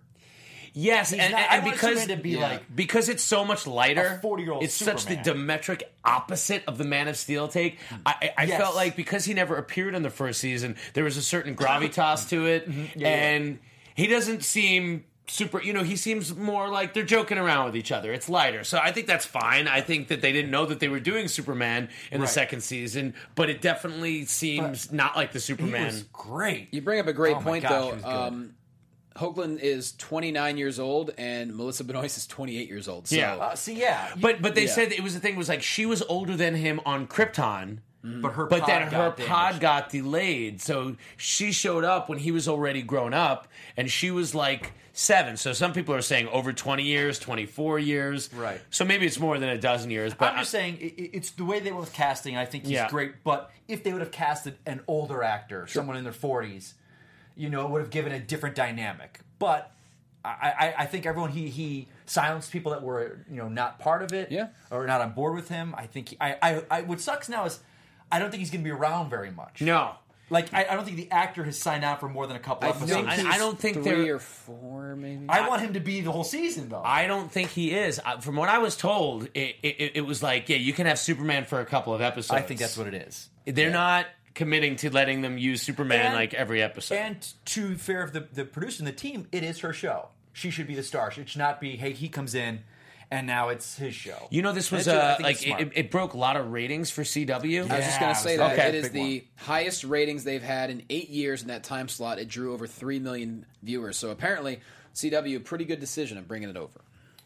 Yes, He's and, not- I and want because Superman to be like because it's so much lighter, a forty-year-old it's such the Superman. diametric opposite of the Man of Steel take. I, I, I Yes. felt like because he never appeared in the first season, there was a certain gravitas to it, Mm-hmm. Yeah, and he doesn't seem super. You know, he seems more like they're joking around with each other. It's lighter, so I think that's fine. I think that they didn't know that they were doing Superman in the Right. second season, but it definitely seems not like the He Superman. was great. You bring up a great Oh my point, gosh, he though. was good. Um, Hoagland is twenty-nine years old, and Melissa Benoist is twenty-eight years old. So, Yeah. Uh, see, yeah, But but they Yeah. said that it was the thing was like she was older than him on Krypton. but her But pod then her got pod damaged. got delayed, so she showed up when he was already grown up, and she was like seven. So some people are saying over twenty years, twenty-four years. Right. So maybe it's more than a dozen years. But I'm just saying it, it- it's the way they went with casting. I think he's Yeah. great. But if they would have casted an older actor, someone in their forties, you know, it would have given a different dynamic. But I, I, I think everyone he he silenced people that were you know not part of it, Yeah. or not on board with him. I think he, I, I I what sucks now is I don't think he's going to be around very much. no. Like I, I don't think the actor has signed on for more than a couple I episodes. think I- he's I don't think three they're- or four, maybe. I want him to be the whole season though. I don't think he is. Uh, From what I was told, it, it, it was like, yeah, you can have Superman for a couple of episodes. I think that's what it is. They're not committing to letting them use Superman And- like every episode. And to fair of the, the producer and the team, it is her show. She should be the star. It should not be, hey, he comes in and now it's his show. You know, this was And it's- I uh, think like it's smart. it, it broke a lot of ratings for C W. I was just going Yeah, to say so- that. okay, it is big the highest ratings they've had in eight years in that time slot. It drew over three million viewers. So apparently, C W, pretty good decision of bringing it over.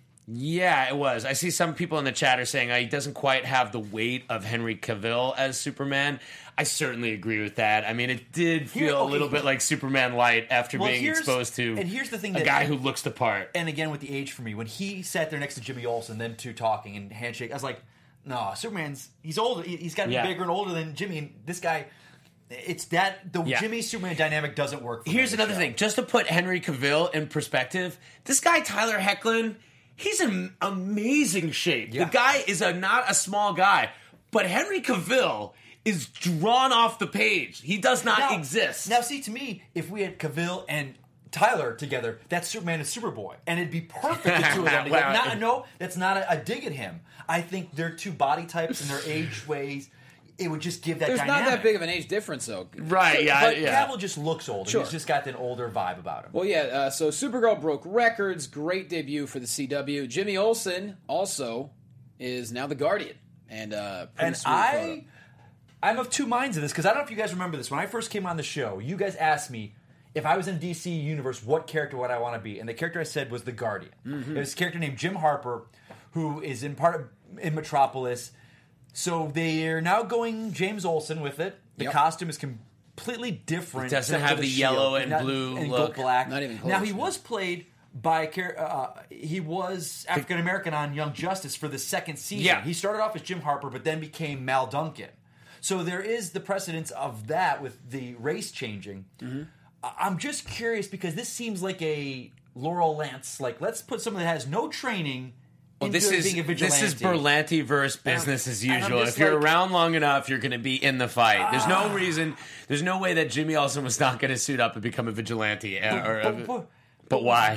Yeah, it was. I see some people in the chat are saying uh, he doesn't quite have the weight of Henry Cavill as Superman. I certainly agree with that. I mean, it did feel Here- a okay. little bit like Superman light after Well, being here's- exposed to and here's the thing a that- guy who looks the part. And again, with the age for me, when he sat there next to Jimmy Olsen, them two talking and handshake, I was like, no, Superman's, he's older. He- He's got to be Yeah. bigger and older than Jimmy. And this guy, it's that, the Yeah. Jimmy-Superman dynamic doesn't work for me Here's in the another show. thing. Just to put Henry Cavill in perspective, this guy, Tyler Hoechlin, he's in amazing shape. Yeah. The guy is a not a small guy, but Henry Cavill is drawn off the page. He does not Now- exist. Now, see, to me, if we had Cavill and Tyler together, that's Superman and Superboy, and it'd be perfect. The two of them together. Well, Not, no, that's not a, a dig at him. I think they're two body types and their age ways. it would just give that There's dynamic. not that big of an age difference, though. Right, yeah. But yeah. Cavill just looks older. Sure. He's just got an older vibe about him. Well, yeah, uh, so Supergirl broke records. Great debut for the C W. Jimmy Olsen also is now the Guardian. And, uh, pretty And sweet I... photo. I'm of two minds of this, because I don't know if you guys remember this. When I first came on the show, you guys asked me, if I was in D C Universe, what character would I want to be? And the character I said was the Guardian. Mm-hmm. It was a character named Jim Harper, who is in part of, in Metropolis. So they're now going James Olsen with it. The Yep. costume is completely different. It doesn't except have for the shield. yellow and Not- blue and look. gold black. Not even close, Now he no. was played by a char- uh, he was African American on Young Justice for the second season. Yeah. He started off as Jim Harper, but then became Mal Duncan. So there is the precedence of that with the race changing. Mm-hmm. I- I'm just curious because this seems like a Laurel Lance. Like, let's put someone that has no training Well, into this is being a vigilante. this is Berlanti versus business as and I'm usual. just If you're like- around long enough, you're going to be in the fight. There's no reason. There's no way that Jimmy Olsen was not going to suit up and become a vigilante. uh, or, But- but- but why?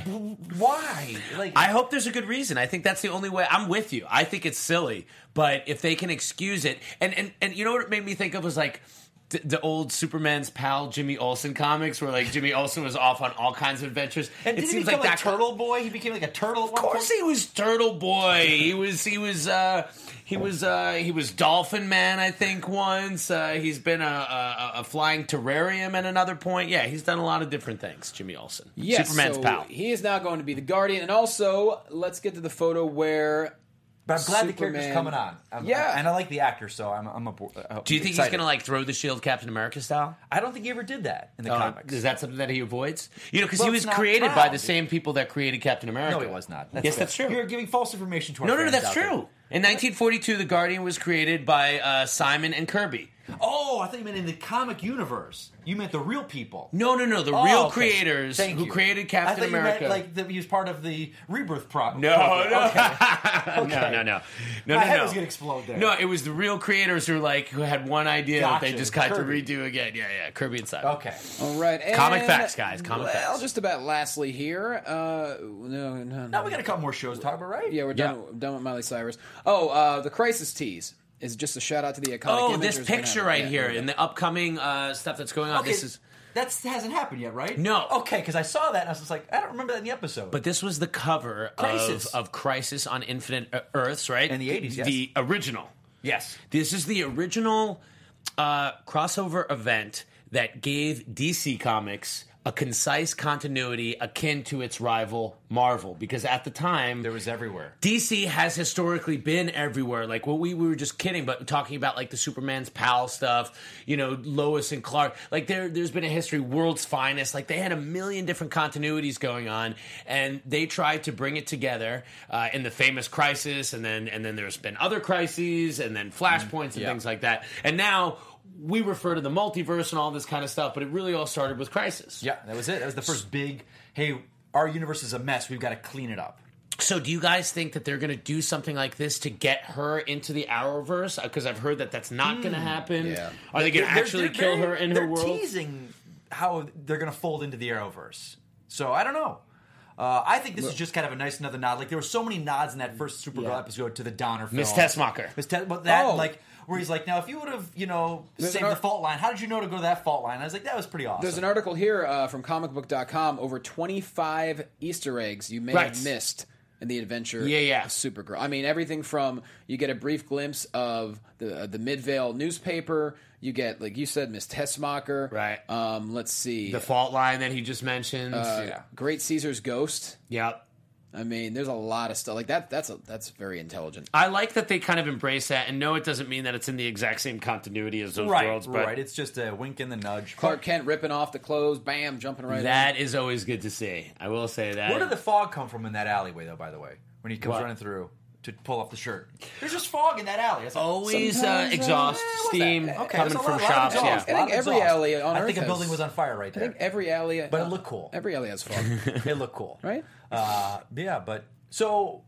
Why? Like, I hope there's a good reason. I think that's the only way. I'm with you. I think it's silly, but if they can excuse it, and and and you know what it made me think of was like the, the old Superman's pal Jimmy Olsen comics, where like Jimmy Olsen was off on all kinds of adventures. and it did he seems become like like that Turtle Boy? He became like a turtle. At Of one course, point? he was Turtle Boy. He was he was uh, he was uh, he was Dolphin Man. I think once uh, he's been a, a, a flying terrarium at another point. Yeah, he's done a lot of different things. Jimmy Olsen, Yes, Superman's so pal. he is now going to be the Guardian. And also, let's get to the photo where But I'm glad the Superman- character's coming on. I'm, Yeah. and I like the actor, so I'm I'm a, uh, Do you think he's going to like throw the shield Captain America style? I don't think he ever did that in the Uh, comics. Is that something that he avoids? You know, because Well, he it's was not created by proud. the same people that created Captain America. No, he was not. yes, that's true. You're giving false information to our No, no, no, fans that's out there. true. In nineteen forty-two, The Guardian was created by uh, Simon and Kirby. Oh, I thought you meant in the comic universe. You meant the real people. No, no, no. The Oh, real okay. creators Thank who you. created I Captain thought you America. meant like that he was part of the rebirth pro- No, program. no. Okay. no, no, no, no, no, My no, head no. was gonna explode there. No, it was the real creators who like who had one idea that they Gotcha. just got Kirby. to redo again. Yeah, yeah, Kirby and Simon. Okay. All right, and Comic facts, guys, comic well, facts. just about lastly here. Uh, no, no, no. Now we got a couple more shows to talk about, right? Yeah, we're done. Done with Miley Cyrus. Oh, uh, the Crisis tease is just a shout out to the iconic. Oh, image. this There's gonna picture have- right yeah, here there we in go. the upcoming uh, stuff that's going on. Okay, This is, that hasn't happened yet, right? No. Okay, because I saw that and I was just like, I don't remember that in the episode. but this was the cover Crisis. of of Crisis on Infinite uh, Earths, right? In the eighties, yes. The original. yes, This is the original uh, crossover event that gave D C Comics a concise continuity akin to its rival Marvel, because at the time there was everywhere. D C has historically been everywhere. Like, well, we, we were just kidding, but talking about like the Superman's pal stuff, you know, Lois and Clark. Like, there, there's been a history, World's Finest. Like, they had a million different continuities going on, and they tried to bring it together uh, in the famous Crisis, and then and then there's been other crises, and then Flashpoints and yeah. things like that. And now we refer to the multiverse and all this kind of stuff, but it really all started with Crisis. Yeah, that was it. That was the first big, hey, our universe is a mess. We've got to clean it up. So do you guys think that they're going to do something like this to get her into the Arrowverse? Because I've heard that that's not going to happen. Yeah. Are they going to They're- actually they're kill very- her in her they're world? teasing how they're going to fold into the Arrowverse. So I don't know. Uh, I think this is just kind of a nice another nod. Like, there were so many nods in that first Supergirl Yeah. episode to the Donner film. Miss Tessmacher. Miss Tes- but that, Oh. like, where he's like, now if you would have, you know, There's saved an the ar- fault line, how did you know to go to that fault line? I was like, that was pretty awesome. There's an article here uh, from comic book dot com, over twenty-five Easter eggs you may Right. have missed in the adventure Yeah, yeah. of Supergirl. I mean, everything from you get a brief glimpse of the uh, the Midvale newspaper. You get, like you said, Miss Tessmacher. Right. Um, let's see. The fault line that he just mentioned. uh, yeah. Great Caesar's Ghost. Yep. I mean, there's a lot of stuff like that. That's a, that's very intelligent. I like that they kind of embrace that, and no, it doesn't mean that it's in the exact same continuity as those right, worlds, but right. It's just a wink and the nudge. Clark Kent ripping off the clothes, bam, jumping right in. that is always good to see. I will say that. Where did the fog come from in that alleyway, though, by the way? When he comes What? running through to pull off the shirt. There's just fog in that alley. It's like, Always uh, Sometimes, uh, exhaust, eh, what's steam that? Okay, coming there's a from lot- lot of shops. exhaust, Yeah. I think lot of every exhaust. alley on I Earth think a has- building was on fire right I there. think every alley, But it uh, looked cool. Every alley has fog, It looked cool. right? Uh, yeah, but so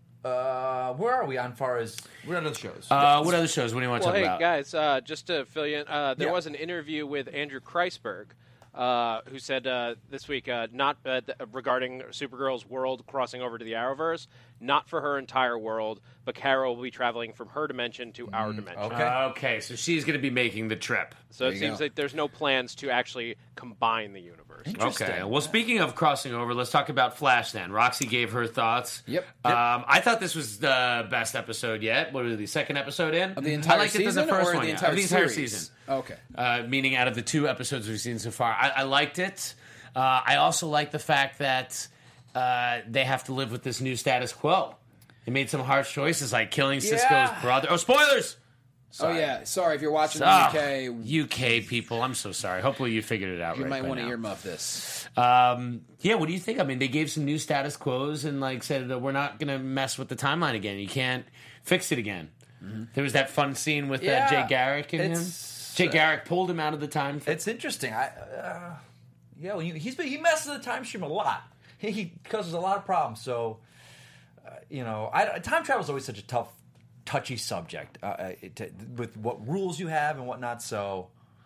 uh, where are we on far as what other shows? Uh, what other shows? What do you want to Well, talk hey about? guys, uh, just to fill you in, uh, there Yeah. was an interview with Andrew Kreisberg, uh, who said uh, this week, uh, not uh, th- regarding Supergirl's world crossing over to the Arrowverse, not for her entire world, but Kara will be traveling from her dimension to our dimension. Okay. Uh, okay, so she's going to be making the trip. So it seems like there's no plans to actually combine the universe. Okay. Well, speaking of crossing over, let's talk about Flash then. Roxy gave her thoughts. Yep. Um, I thought this was the best episode yet. What was the second episode in? Of the entire I liked it season than the first or one. the yeah. entire of the entire series? season. Okay. Uh, meaning out of the two episodes we've seen so far. I, I liked it. Uh, I also like the fact that uh, they have to live with this new status quo. They made some harsh choices like killing Yeah. Cisco's brother. Oh, spoilers! Oh, yeah. Sorry if you're watching So, the U K. U K people, I'm so sorry. Hopefully you figured it out You right might by want to now. earmuff this. Um, yeah, what do you think? I mean, they gave some new status quos and like said that we're not going to mess with the timeline again. You can't fix it again. Mm-hmm. There was that fun scene with Yeah, uh, Jay Garrick and him. it's- Jay Garrick pulled him out of the time. It's interesting. I, uh, yeah, well, he, he's been, he messes with the time stream a lot. He, he causes a lot of problems. So, uh, you know, I, time travel is always such a tough, touchy subject uh, it, to, with what rules you have and whatnot. So,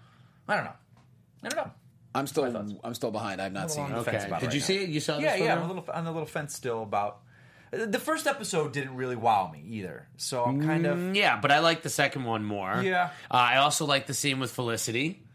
I don't know. I don't know. I'm still I'm still behind. I've not seen On it. the fence about Did it you right see now. it? You saw this Yeah, yeah. photo? I'm a little on the little fence still about. The first episode didn't really wow me either, so I'm kind of Mm, yeah, but I like the second one more. Yeah. uh, I also like the scene with Felicity,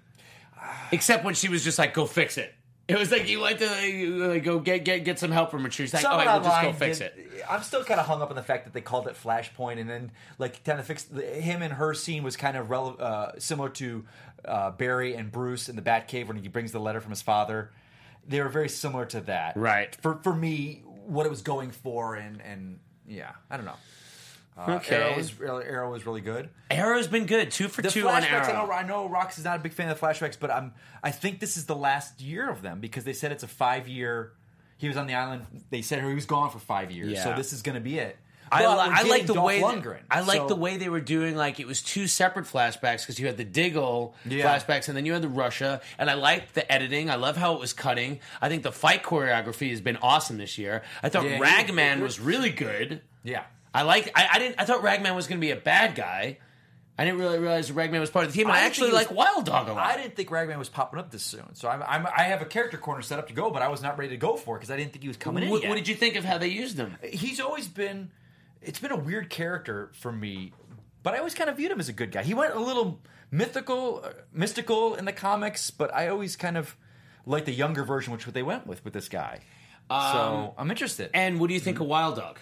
except when she was just like, "Go fix it." It was like you went to like, like, go get get get some help from her. She's like, "Oh, Someone wait, we'll just go online fix did- it." I'm still kind of hung up on the fact that they called it Flashpoint, and then like kind of fixed the, him and her scene was kind of rele- uh, similar to uh, Barry and Bruce in the Batcave when he brings the letter from his father. They were very similar to that, right? For for me, what it was going for, and and yeah, I don't know. Uh, Okay. Arrow was really, Arrow was really good. Arrow's been good, two for The two on flashbacks, Arrow. I know, I know Rox is not a big fan of the flashbacks, but I'm. I think this is the last year of them because they said it's a five year. He was on the island. They said he was gone for five years, Yeah. so this is going to be it. I, But li- we're I like getting the Dolph way Lundgren, I like so- the way they were doing. Like it was two separate flashbacks because you had the Diggle Yeah. flashbacks and then you had the Russia. And I liked the editing. I love how it was cutting. I think the fight choreography has been awesome this year. I thought Yeah, he- Ragman he- was really good. Yeah, I liked. I, I didn't. I thought Ragman was going to be a bad guy. I didn't really realize Ragman was part of the team. And I, didn't actually think like he was- Wild Dog a lot. I didn't think Ragman was popping up this soon, so I'm, I'm, I have a character corner set up to go, but I was not ready to go for it because I didn't think he was coming in What, yet. what did you think of how they used him? He's always been. It's been a weird character for me, but I always kind of viewed him as a good guy. He went a little mythical, uh, mystical in the comics, but I always kind of liked the younger version, which what they went with with this guy. Um, so I'm interested. And what do you think of Wild Dog?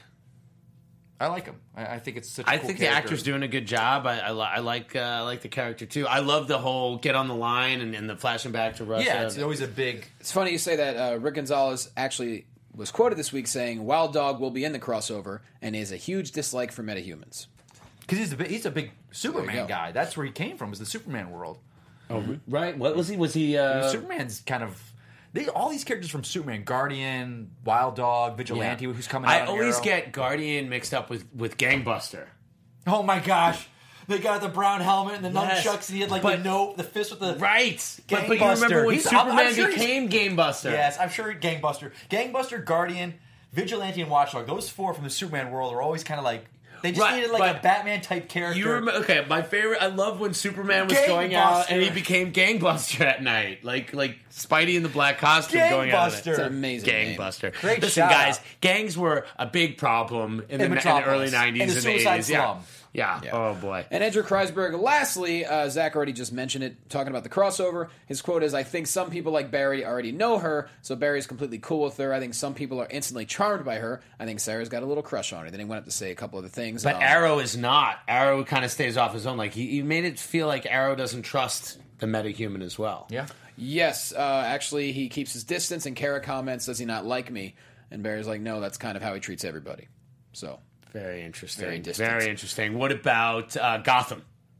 I like him. I, I think it's such. a I cool think character. the actor's doing a good job. I, I, li- I like uh, I like the character too. I love the whole get on the line and, and the flashing back to Russia. Yeah, it's always a big. It's funny you say that. Uh, Rick Gonzalez actually was quoted this week saying Wild Dog will be in the crossover and is a huge dislike for metahumans. Because he's a big, he's a big There Superman you go. guy. That's where he came from. Was the Superman world. Oh, right. What was he? Was he? Uh, Superman's kind of. They, all these characters from Superman, Guardian, Wild Dog, Vigilante, Yeah. who's coming I out. on always Arrow. get Guardian mixed up with, with Gangbuster. Oh my gosh. They got the brown helmet and the Yes. nunchucks, and he had like But- the note, the fist with the Right. But, Gangbuster. but you remember when He's- I'm- Superman I'm sure he's- became Gangbuster? Yes, I'm sure Gangbuster, Gangbuster, Guardian, Vigilante, and Watchdog. Those four from the Superman world are always kind of like they just Right, needed like but a Batman type character. You remember? Okay, my favorite. I love when Superman was going out and he became Gangbuster at night, like like Spidey in the black costume going out. At Gangbuster. it. It's an amazing name. Gangbuster. Great Listen, shout guys, out. gangs were a big problem in, In the, in the Metropolis. early nineties In the and the Suicide eighties. Yeah. Slum. yeah, Yeah. Oh boy. And Andrew Kreisberg, lastly, uh, Zach already just mentioned it, talking about the crossover. His quote is, I think some people like Barry already know her, so Barry's completely cool with her. I think some people are instantly charmed by her. I think Sarah's got a little crush on her. Then he went up to say a couple other things. But Um, Arrow is not. Arrow kind of stays off his own. Like he, he made it feel like Arrow doesn't trust the metahuman as well. Yeah. Yes, uh, actually, he keeps his distance, and Kara comments, does he not like me? And Barry's like, no, that's kind of how he treats everybody. So, Very interesting. Very distant. Very interesting. What about uh, Gotham?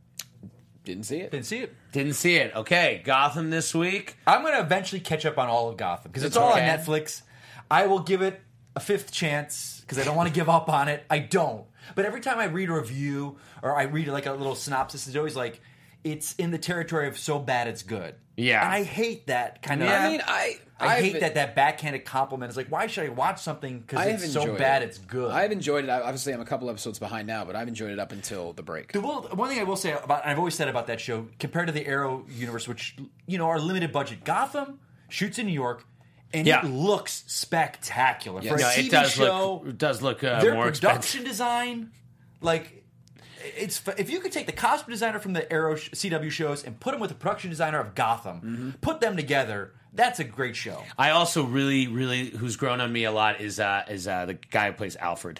didn't see it. Didn't see it. Didn't see it. Okay, Gotham this week. I'm going to eventually catch up on all of Gotham because it's It's all okay. on Netflix. I will give it a fifth chance because I don't want to give up on it. I don't. But every time I read a review or I read like a little synopsis, it's always like it's in the territory of so bad it's good. Yeah. And I hate that kind of. I mean, I I I've- hate that that backhanded compliment. It's like, why should I watch something because I have it's so enjoyed bad it. it's good? I've enjoyed it. I- Obviously, I'm a couple episodes behind now, but I've enjoyed it up until the break. The will, one thing I will say about, and I've always said about that show, compared to the Arrow universe, which you know are limited budget, Gotham shoots in New York, and Yeah. it looks spectacular. Yes. For a No, T V it does show, look it does look uh, their more production expensive. design, like it's if you could take the costume designer from the Arrow C W shows and put him with the production designer of Gotham, Mm-hmm. put them together, that's a great show. I also really, really, who's grown on me a lot is uh, is uh, the guy who plays Alfred.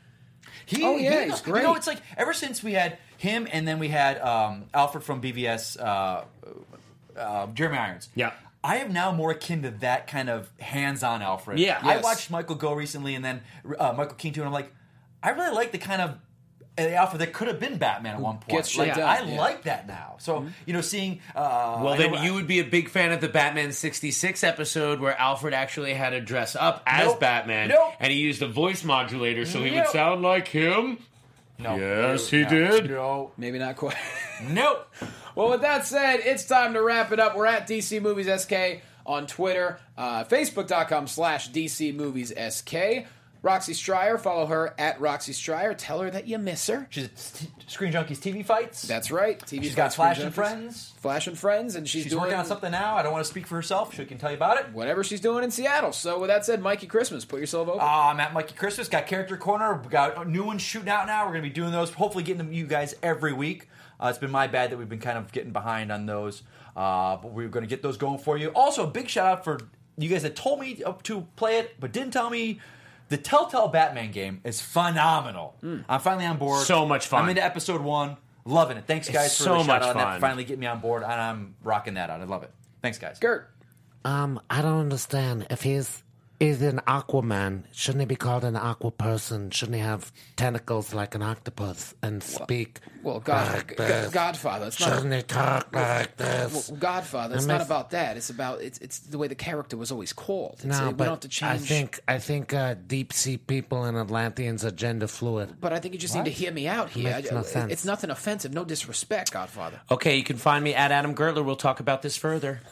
He, Oh, yeah, he- he's You great. know, it's like ever since we had him, and then we had um, Alfred from B V S, uh, uh, Jeremy Irons. Yeah. I am now more akin to that kind of hands-on Alfred. Yeah. I Yes. watched Michael Go recently, and then uh, Michael Keaton too, and I'm like, I really like the kind of uh, Alfred that could have been Batman at one point. gets shit like, done, I yeah. like that now. So you know, seeing uh, Well, I then know- you would be a big fan of the Batman sixty-six episode where Alfred actually had to dress up as Nope. Batman, Nope. and he used a voice modulator so he would Nope. sound like him. No. Yes, he No. did. No. Maybe not quite. Nope. Well, with that said, it's time to wrap it up. We're at D C Movies S K on Twitter, uh, Facebook.com slash DC Movies SK. Roxy Stryer, follow her at Roxy Stryer. Tell her that you miss her. She's at T- Screen Junkies T V Fights. That's right. T V She's got Fights, Flash Screen and Junkies. Friends. Flash and Friends, and she's, She's doing working on something now. I don't want to speak for herself. She can tell you about it. whatever she's doing in Seattle. So with that said, Mikey Christmas, put yourself over. Uh, I'm at Mikey Christmas. Got Character Corner. We got new ones shooting out now. We're going to be doing those. Hopefully getting them to you guys every week. Uh, it's been my bad that we've been kind of getting behind on those. Uh, but we're going to get those going for you. Also, a big shout out for you guys that told me to play it, but didn't tell me. The Telltale Batman game is phenomenal. I'm finally on board. So much fun. I'm into episode one. Loving it. Thanks, guys, It's for so the shout much out on that, fun. for finally getting me on board, and I'm rocking that out. I love it. Thanks, guys. Gert. Um, I don't understand. If he's is an Aquaman, shouldn't he be called an aqua person? Shouldn't he have tentacles like an octopus and speak Well, God, like G- this? Godfather. It's not. Shouldn't he talk like this? Well, Godfather. It's And not if- about that. It's about it's it's the way the character was always called. It's, No, we but don't have to change. I think I think uh, deep sea people and Atlanteans are gender fluid. But I think you just What? need to hear me out here. Makes I- no sense. It's nothing offensive. No disrespect, Godfather. Okay, you can find me at Adam Gertler. We'll talk about this further.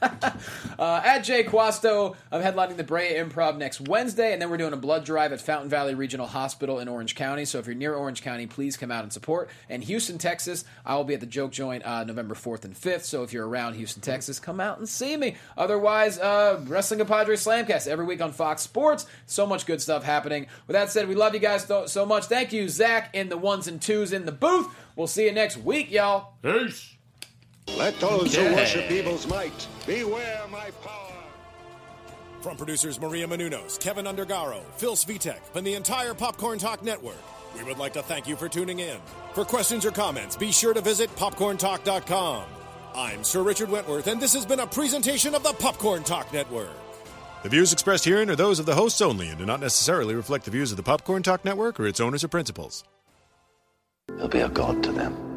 Uh, at Jay Quasto, I'm headlining the Brea Improv next Wednesday, and then we're doing a blood drive at Fountain Valley Regional Hospital in Orange County. So if you're near Orange County, please come out and support. And Houston, Texas, I will be at the Joke Joint uh, November fourth and fifth. So if you're around Houston, Texas, come out and see me. Otherwise, uh, Wrestling Compadre Slamcast every week on Fox Sports. So much good stuff happening. With that said, we love you guys so, so much. Thank you, Zach, in the ones and twos in the booth. We'll see you next week, y'all. Peace. Let those Okay. who worship evil's might beware my power. From producers Maria Menounos, Kevin Undergaro, Phil Svitek, and the entire Popcorn Talk Network, we would like to thank you for tuning in. For questions or comments, be sure to visit popcorn talk dot com. I'm Sir Richard Wentworth, and this has been a presentation of the Popcorn Talk Network. The views expressed herein are those of the hosts only and do not necessarily reflect the views of the Popcorn Talk Network or its owners or principals. He'll be a god to them.